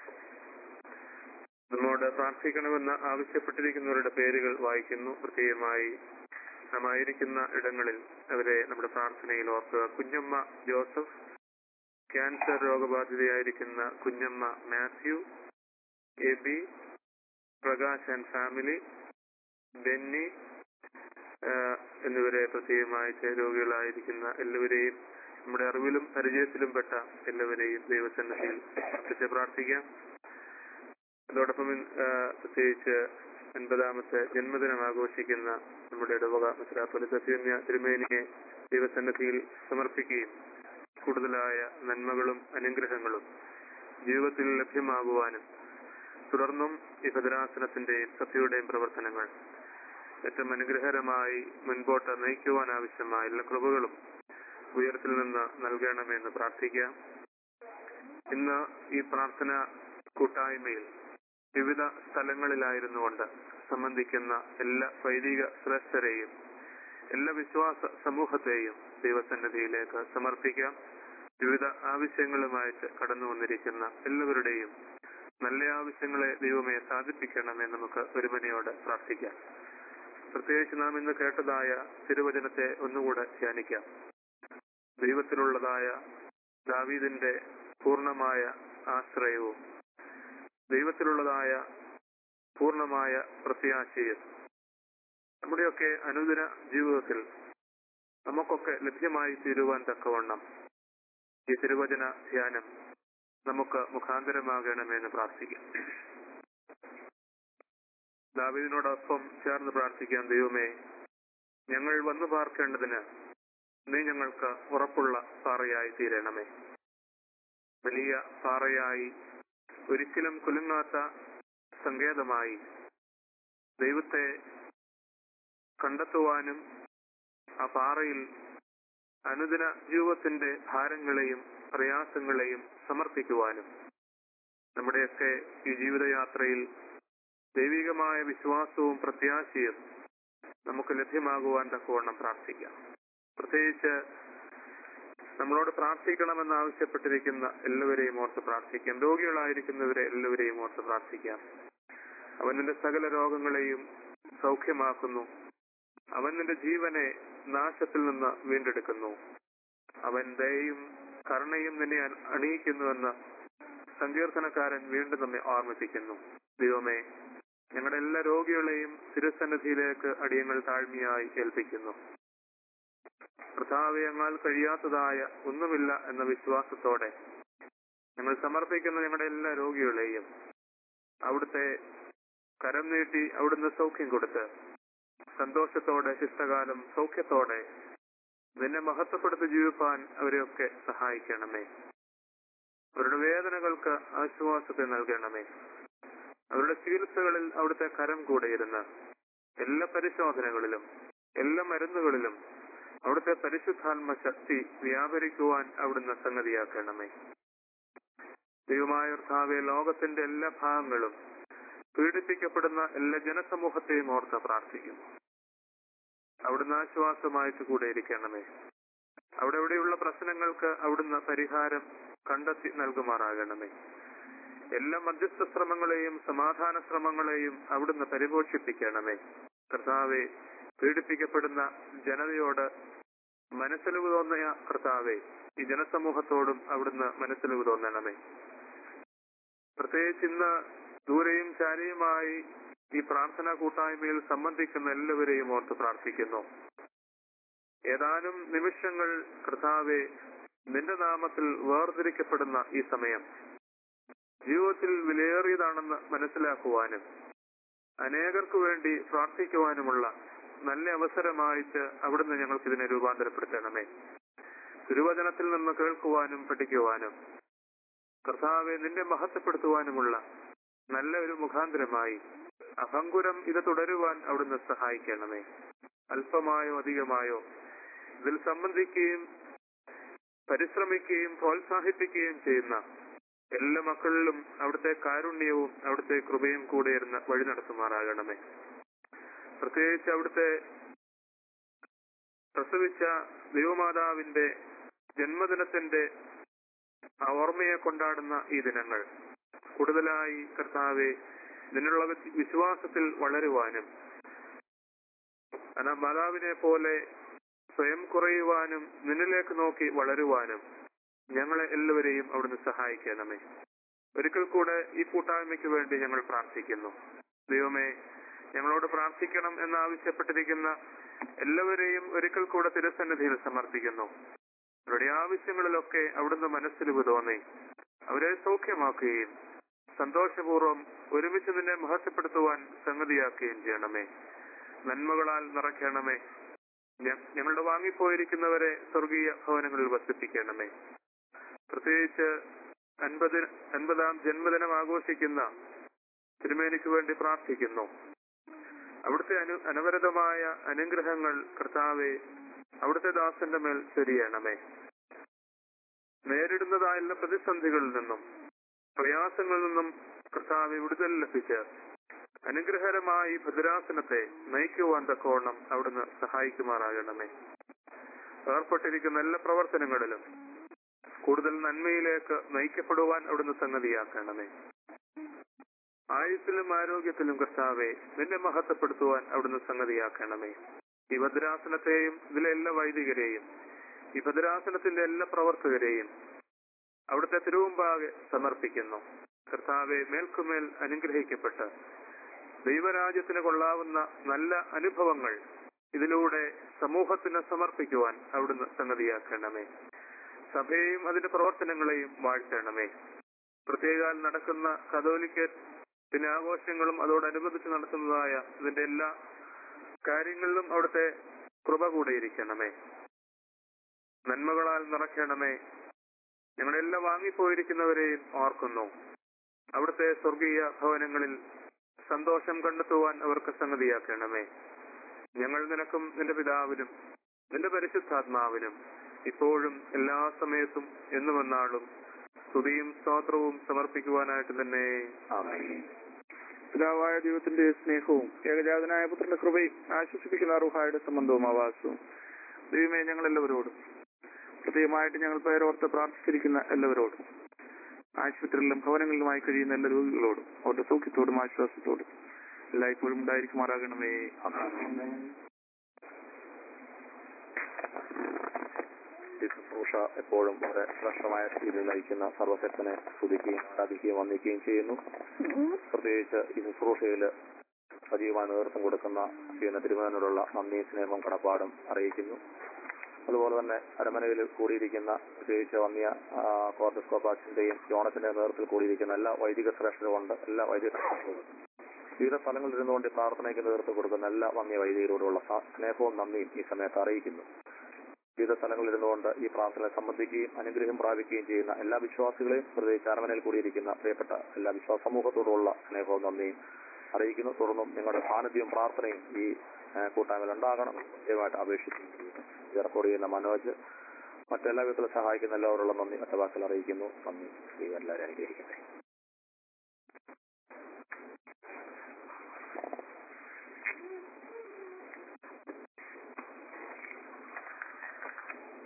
Speaker 4: നമ്മോട് പ്രാർത്ഥിക്കണമെന്ന് ആവശ്യപ്പെട്ടിരിക്കുന്നവരുടെ പേരുകൾ വായിക്കുന്നു. പ്രത്യേകമായി നാം ആയിരിക്കുന്ന ഇടങ്ങളിൽ അവരെ നമ്മുടെ പ്രാർത്ഥനയിൽ ഓർക്കുക. കുഞ്ഞമ്മ ജോസഫ്, ക്യാൻസർ രോഗബാധിതയായിരിക്കുന്ന Kunjamma Mathew, Aby, Prakash and family, Benny എന്നിവരെ പ്രത്യേകമായി രോഗികളായിരിക്കുന്ന എല്ലാവരെയും നമ്മുടെ അറിവിലും പരിചയത്തിലും പെട്ട എല്ലാവരെയും ദൈവസന്നിധിയിൽ അർപ്പിച്ച് പ്രാർത്ഥിക്കാം. അതോടൊപ്പം പ്രത്യേകിച്ച് അൻപതാമത്തെ ജന്മദിനം ആഘോഷിക്കുന്ന നമ്മുടെ ഇടവക മെത്രാപ്പൊലീത്ത തിരുമേനിയെ ദൈവസന്നിധിയിൽ സമർപ്പിക്കുകയും കൂടുതലായ നന്മകളും അനുഗ്രഹങ്ങളും ജീവിതത്തിൽ ലഭ്യമാകുവാനും തുടർന്നും ഈ ഭദ്രാസനത്തിന്റെയും സഭയുടെയും പ്രവർത്തനങ്ങൾ ഏറ്റവും അനുഗ്രഹകരമായി മുൻപോട്ട് നയിക്കുവാൻ ആവശ്യമായ എല്ലാ കൃപകളും ഉയരത്തിൽ നിന്ന് നൽകണമെന്ന് പ്രാർത്ഥിക്കാം. ഇന്ന് ഈ പ്രാർത്ഥന കൂട്ടായ്മയിൽ വിവിധ സ്ഥലങ്ങളിലായിരുന്നുകൊണ്ട് സംബന്ധിക്കുന്ന എല്ലാ വൈദിക ശ്രേഷ്ഠരെയും എല്ലാ വിശ്വാസ സമൂഹത്തെയും ദൈവസന്നിധിയിലേക്ക് സമർപ്പിക്കാം. വിവിധ ആവശ്യങ്ങളുമായിട്ട് കടന്നു വന്നിരിക്കുന്ന എല്ലാവരുടെയും നല്ല ആവശ്യങ്ങളെ ദൈവമേ സാധിപ്പിക്കണമെന്ന് നമുക്ക് ഒരുമനയോട് പ്രാർത്ഥിക്കാം. പ്രത്യേകിച്ച് നാം ഇന്ന് കേട്ടതായ തിരുവചനത്തെ ഒന്നുകൂടെ ധ്യാനിക്കാം. ദൈവത്തിലുള്ളതായ ദാവീദിന്റെ പൂർണ്ണമായ ആശ്രയവും ദൈവത്തിലുള്ളതായ പൂർണ്ണമായ പ്രത്യാശയും നമ്മുടെയൊക്കെ അനുദിന ജീവിതത്തിൽ നമുക്കൊക്കെ ലഭ്യമായി തീരുവാൻ തക്കവണ്ണം ഈ തിരുവചന ധ്യാനം നമുക്ക് മുഖാന്തരമാകണമെന്ന് പ്രാർത്ഥിക്കാം. ദാവീദിനോടൊപ്പം ചേർന്ന് പ്രാർത്ഥിക്കാം. ദൈവമേ, ഞങ്ങൾ വന്നു പാർക്കേണ്ടതിന് നീ ഞങ്ങൾക്ക് ഉറപ്പുള്ള പാറയായി തീരണമേ. വലിയ പാറയായി, ഒരിക്കലും കുലുങ്ങാത്ത സങ്കേതമായി ദൈവത്തെ കണ്ടെത്തുവാനും ആ പാറയിൽ അനുദിന ജീവിതത്തിന്റെ ഭാരങ്ങളെയും പ്രയാസങ്ങളെയും സമർപ്പിക്കുവാനും നമ്മുടെയൊക്കെ ഈ ജീവിതയാത്രയിൽ ദൈവികമായ വിശ്വാസവും പ്രത്യാശയും നമുക്ക് ലഭ്യമാകുവാൻ തക്കവണ്ണം പ്രാർത്ഥിക്കാം. പ്രത്യേകിച്ച് നമ്മളോട് പ്രാർത്ഥിക്കണമെന്ന് ആവശ്യപ്പെട്ടിരിക്കുന്ന എല്ലാവരെയും ഓർത്ത് പ്രാർത്ഥിക്കാം. രോഗികളായിരിക്കുന്നവരെ എല്ലാവരെയും ഓർത്ത് പ്രാർത്ഥിക്കാം. അവൻ നിന്റെ സകല രോഗങ്ങളെയും സൗഖ്യമാക്കുന്നു. അവൻ നിന്റെ ജീവനെ നാശത്തിൽ നിന്ന് വീണ്ടെടുക്കുന്നു. അവൻ ദയയും കരുണയും നിന്നെ അണിയിക്കുന്നുവെന്ന് സങ്കീർത്തനക്കാരൻ വീണ്ടും നമ്മെ ഓർമ്മിപ്പിക്കുന്നു. ദൈവമേ, ഞങ്ങളുടെ എല്ലാ രോഗികളെയും തിരുസന്നിധിയിലേക്ക് അടിയങ്ങൾ താഴ്മയായി ഏൽപ്പിക്കുന്നു. കർത്താവേ, ഞങ്ങൾ കഴിയാത്തതായ ഒന്നുമില്ല എന്ന വിശ്വാസത്തോടെ ഞങ്ങൾ സമർപ്പിക്കുന്ന ഞങ്ങളുടെ എല്ലാ രോഗികളെയും അവിടുത്തെ കരം നീട്ടി അവിടുന്ന് സൗഖ്യം കൊടുത്ത് സന്തോഷത്തോടെ ശിഷ്ടകാലം സൗഖ്യത്തോടെ നിന്നെ മഹത്വപ്പെടുത്തി ജീവിപ്പാൻ അവരെയൊക്കെ സഹായിക്കണമേ. അവരുടെ വേദനകൾക്ക് ആശ്വാസത്തെ നൽകണമേ. അവരുടെ ചികിത്സകളിൽ അവിടുത്തെ കരം കൂടെ ഇരുന്ന് എല്ലാ പരിശോധനകളിലും എല്ലാ മരുന്നുകളിലും അവിടുത്തെ പരിശുദ്ധാത്മ ശക്തി വ്യാപരിക്കുവാൻ അവിടുന്ന് സംഗതിയാക്കണമേ. ദൈവമായ കർത്താവേ, ലോകത്തിന്റെ എല്ലാ ഭാഗങ്ങളും പീഡിപ്പിക്കപ്പെടുന്ന എല്ലാ ജനസമൂഹത്തെയും ഓർത്ത് പ്രാർത്ഥിക്കുന്നു. അവിടുന്ന് ആശ്വാസമായിട്ട് കൂടെ ഇരിക്കണമേ. അവിടെ എവിടെയുള്ള പ്രശ്നങ്ങൾക്ക് അവിടുന്ന് പരിഹാരം കണ്ടെത്തി നൽകുമാറാകണമേ. എല്ലാ മധ്യസ്ഥ ശ്രമങ്ങളെയും സമാധാന ശ്രമങ്ങളെയും അവിടുന്ന് പരിപോഷിപ്പിക്കണമേ. കർത്താവെ, പീഡിപ്പിക്കപ്പെടുന്ന ജനതയോട് മനസ്സിലിവ് തോന്നിയ കർത്താവെ, ഈ ജനസമൂഹത്തോടും അവിടുന്ന് മനസ്സിലിവ് തോന്നണമേ. പ്രത്യേകിച്ച് ഇന്ന് ദൂരെയും ചാരിയുമായി ഈ പ്രാർത്ഥനാ കൂട്ടായ്മയിൽ സംബന്ധിക്കുന്ന എല്ലാവരെയും ഓർത്ത് പ്രാർത്ഥിക്കുന്നു. ഏതാനും നിമിഷങ്ങൾ കർത്താവെ, നിന്റെ നാമത്തിൽ വേർതിരിക്കപ്പെടുന്ന ഈ സമയം ജീവിതത്തിൽ വിലയേറിയതാണെന്ന് മനസ്സിലാക്കുവാനും അനേകർക്ക് വേണ്ടി പ്രാർത്ഥിക്കുവാനുമുള്ള നല്ല അവസരമായിട്ട് അവിടുന്ന് ഞങ്ങൾക്ക് ഇതിനെ രൂപാന്തരപ്പെടുത്തണമേ. തിരുവചനത്തിൽ നിന്ന് കേൾക്കുവാനും പഠിക്കുവാനും കർത്താവെ നിന്നെ മഹത്വപ്പെടുത്തുവാനുമുള്ള നല്ല ഒരു മുഖാന്തരമായി അഭംഗുരം ഇത് തുടരുവാൻ അവിടുന്ന് സഹായിക്കണമേ. അല്പമായോ അധികമായോ ഇതിൽ സംബന്ധിക്കുകയും പരിശ്രമിക്കുകയും പ്രോത്സാഹിപ്പിക്കുകയും ചെയ്യുന്ന എല്ലാ മക്കളിലും അവിടുത്തെ കാരുണ്യവും അവിടുത്തെ കൃപയും കൂടെ ഇരുന്ന് വഴി നടത്തുമാറാകണമേ. പ്രത്യേകിച്ച് അവിടുത്തെ പ്രസവിച്ച ദൈവമാതാവിന്റെ ജന്മദിനത്തിന്റെ ആ ഓർമ്മയെ കൊണ്ടാടുന്ന ഈ ദിനങ്ങൾ കൂടുതലായി കർത്താവെ നിന്നുള്ള വിശ്വാസത്തിൽ വളരുവാനും ആ മാതാവിനെ പോലെ സ്വയം കുറയുവാനും നിന്നിലേക്ക് നോക്കി വളരുവാനും ഞങ്ങളെ എല്ലാവരെയും അവിടുന്ന് സഹായിക്കണമേ. ഒരിക്കൽ കൂടെ ഈ കൂട്ടായ്മയ്ക്ക് വേണ്ടി ഞങ്ങൾ പ്രാർത്ഥിക്കുന്നു. ദൈവമേ, ഞങ്ങളോട് പ്രാർത്ഥിക്കണം എന്നാവശ്യപ്പെട്ടിരിക്കുന്ന എല്ലാവരെയും ഒരിക്കൽ കൂടെ തിരുസന്നിധിയിൽ സമർപ്പിക്കുന്നു. അവരുടെ ആവശ്യങ്ങളിലൊക്കെ അവിടുന്ന് മനസ്സിലിവ് തോന്നി അവരെ സൗഖ്യമാക്കുകയും സന്തോഷപൂർവ്വം ഒരുമിച്ച് നിന്നെ മഹത്വപ്പെടുത്തുവാൻ സംഗതിയാക്കുകയും ചെയ്യണമേ. നന്മകളാൽ നിറയ്ക്കണമേ. ഞങ്ങളുടെ വാങ്ങിപ്പോയിരിക്കുന്നവരെ സ്വർഗീയ ഭവനങ്ങളിൽ വസിപ്പിക്കണമേ. പ്രത്യേകിച്ച് അൻപത് അൻപതാം ജന്മദിനം ആഘോഷിക്കുന്ന തിരുമേനിക്ക് വേണ്ടി പ്രാർത്ഥിക്കുന്നു. അവിടുത്തെ അനു അനവരതമായ അനുഗ്രഹങ്ങൾ കർത്താവെ അവിടുത്തെ ദാസന്റെ മേൽ ചൊരിയണമേ. നേരിടുന്നതായുള്ള പ്രതിസന്ധികളിൽ നിന്നും പ്രയാസങ്ങളിൽ നിന്നും കർത്താവെ വിടുതൽ ലഭിച്ച് അനുഗ്രഹകരമായി ഭദ്രാസനത്തെ നയിക്കുവാൻ തക്കോണം അവിടുന്ന് സഹായിക്കുമാറാകണമേ. ഏർപ്പെട്ടിരിക്കുന്ന എല്ലാ പ്രവർത്തനങ്ങളിലും കൂടുതൽ നന്മയിലേക്ക് നയിക്കപ്പെടുവാൻ അവിടുന്ന് സംഗതിയാക്കണമേ. ആയുസ്സിലും ആരോഗ്യത്തിലും കർത്താവെ നിന്നെ മഹത്വപ്പെടുത്തുവാൻ അവിടുന്ന് സംഗതിയാക്കണമേ. ഈ ഭദ്രാസനത്തെയും ഇതിലെ എല്ലാ വൈദികരെയും ഈ ഭദ്രാസനത്തിന്റെ എല്ലാ പ്രവർത്തകരെയും അവിടുത്തെ തിരുമുമ്പാകെ സമർപ്പിക്കുന്നു. കർത്താവെ, മേൽക്കുമേൽ അനുഗ്രഹിക്കപ്പെട്ട് ദൈവരാജ്യത്തിന് കൊള്ളാവുന്ന നല്ല അനുഭവങ്ങൾ ഇതിലൂടെ സമൂഹത്തിന് സമർപ്പിക്കുവാൻ അവിടുന്ന് സംഗതിയാക്കണമേ. സഭയെയും അതിന്റെ പ്രവർത്തനങ്ങളെയും വാഴ്ത്തണമേ. പ്രത്യേകാൽ നടക്കുന്ന കത്തോലിക്ക പിന്നെ ആഘോഷങ്ങളും അതോടനുബന്ധിച്ച് നടത്തുന്നതായ ഇതിന്റെ എല്ലാ കാര്യങ്ങളിലും അവിടുത്തെ കൃപ കൂടെ ഇരിക്കണമേ. നന്മകളാൽ നിറയ്ക്കണമേ. ഞങ്ങളെല്ലാം വാങ്ങിപ്പോയിരിക്കുന്നവരെയും ഓർക്കുന്നു. അവിടുത്തെ സ്വർഗീയ ഭവനങ്ങളിൽ സന്തോഷം കണ്ടെത്തുവാൻ അവർക്ക് സംഗതിയാക്കണമേ. ഞങ്ങൾ നിനക്കും നിന്റെ പിതാവിനും നിന്റെ പരിശുദ്ധാത്മാവിനും ഇപ്പോഴും എല്ലാ സമയത്തും എന്നു വന്നാളും സ്തുതിയും സ്തോത്രവും സമർപ്പിക്കുവാനായിട്ട് തന്നെ ആമേൻ. പിതാവായ ദൈവത്തിന്റെ സ്നേഹവും ഏകജാതനായ പുത്രന്റെ കൃപയും ആശ്വസിപ്പിക്കുന്ന റൂഹായുടെ സംബന്ധവും ആവാസവും ദൈവമേ ഞങ്ങളെല്ലാവരോടും പ്രത്യേകമായിട്ട് ഞങ്ങൾ പേരോർത്ത് പ്രാർത്ഥിച്ചിരിക്കുന്ന എല്ലാവരോടും ആശുപത്രികളിലും ഭവനങ്ങളിലുമായി കഴിയുന്ന എല്ലാ രോഗികളോടും അവരുടെ സൗഖ്യത്തോടും ആശ്വാസത്തോടും എല്ലായ്പ്പോഴും ഉണ്ടായിരിക്കുമാറാകണമേ.
Speaker 2: ശുശ്രൂഷ എപ്പോഴും വളരെ ശ്രേഷ്ഠമായ രീതിയിൽ നയിക്കുന്ന സർവശക്തനെ സ്തുതിക്കുകയും ആരാധിക്കുകയും വന്ദിക്കുകയും ചെയ്യുന്നു. പ്രത്യേകിച്ച് ഈ ശുശ്രൂഷയിൽ സജീവമായ നേതൃത്വം കൊടുക്കുന്ന ചെയ്യുന്ന തിരുമേനോടുള്ള നന്ദിയും സ്നേഹവും കടപ്പാടും അറിയിക്കുന്നു. അതുപോലെ തന്നെ അരമനയിൽ കൂടിയിരിക്കുന്ന പ്രത്യേകിച്ച് വന്നിയ കോർഡസ്കോപ്പാച്ചിന്റെയും ജോണസിന്റെയും നേതൃത്വത്തിൽ കൂടിയിരിക്കുന്ന എല്ലാ വൈദിക ശ്രേഷ്ഠരുമുണ്ട്. എല്ലാ വൈദിക ശ്രേഷ്ഠരും വിവിധ സ്ഥലങ്ങളിൽ ഇരുന്നുകൊണ്ട് പ്രാർത്ഥനയ്ക്ക് നേതൃത്വം കൊടുക്കുന്ന എല്ലാ വന്യ വൈദികരോടുള്ള സ്നേഹവും നന്ദിയും ഈ സമയത്ത് അറിയിക്കുന്നു. വിവിധ സ്ഥലങ്ങളിൽ ഇരുന്നുകൊണ്ട് ഈ പ്രാർത്ഥനയെ സംബന്ധിക്കുകയും അനുഗ്രഹം പ്രാപിക്കുകയും ചെയ്യുന്ന എല്ലാ വിശ്വാസികളെയും പ്രത്യേകിച്ച് അരമനയിൽ കൂടിയിരിക്കുന്ന പ്രിയപ്പെട്ട എല്ലാ വിശ്വാസ സമൂഹത്തോടുള്ള സ്നേഹവും നന്ദിയും അറിയിക്കുന്നു. തുടർന്നും നിങ്ങളുടെ സാന്നിധ്യവും പ്രാർത്ഥനയും ഈ കൂട്ടായ്മയിൽ ഉണ്ടാകണം പ്രത്യേകമായിട്ട് അപേക്ഷിക്കുന്നു. റെക്കോർഡ് ചെയ്യുന്ന മനോജ് മറ്റെല്ലാ വിധത്തിലും സഹായിക്കുന്ന എല്ലാവരുള്ള നന്ദി ഒറ്റ വാക്കിൽ അറിയിക്കുന്നു. നന്ദി.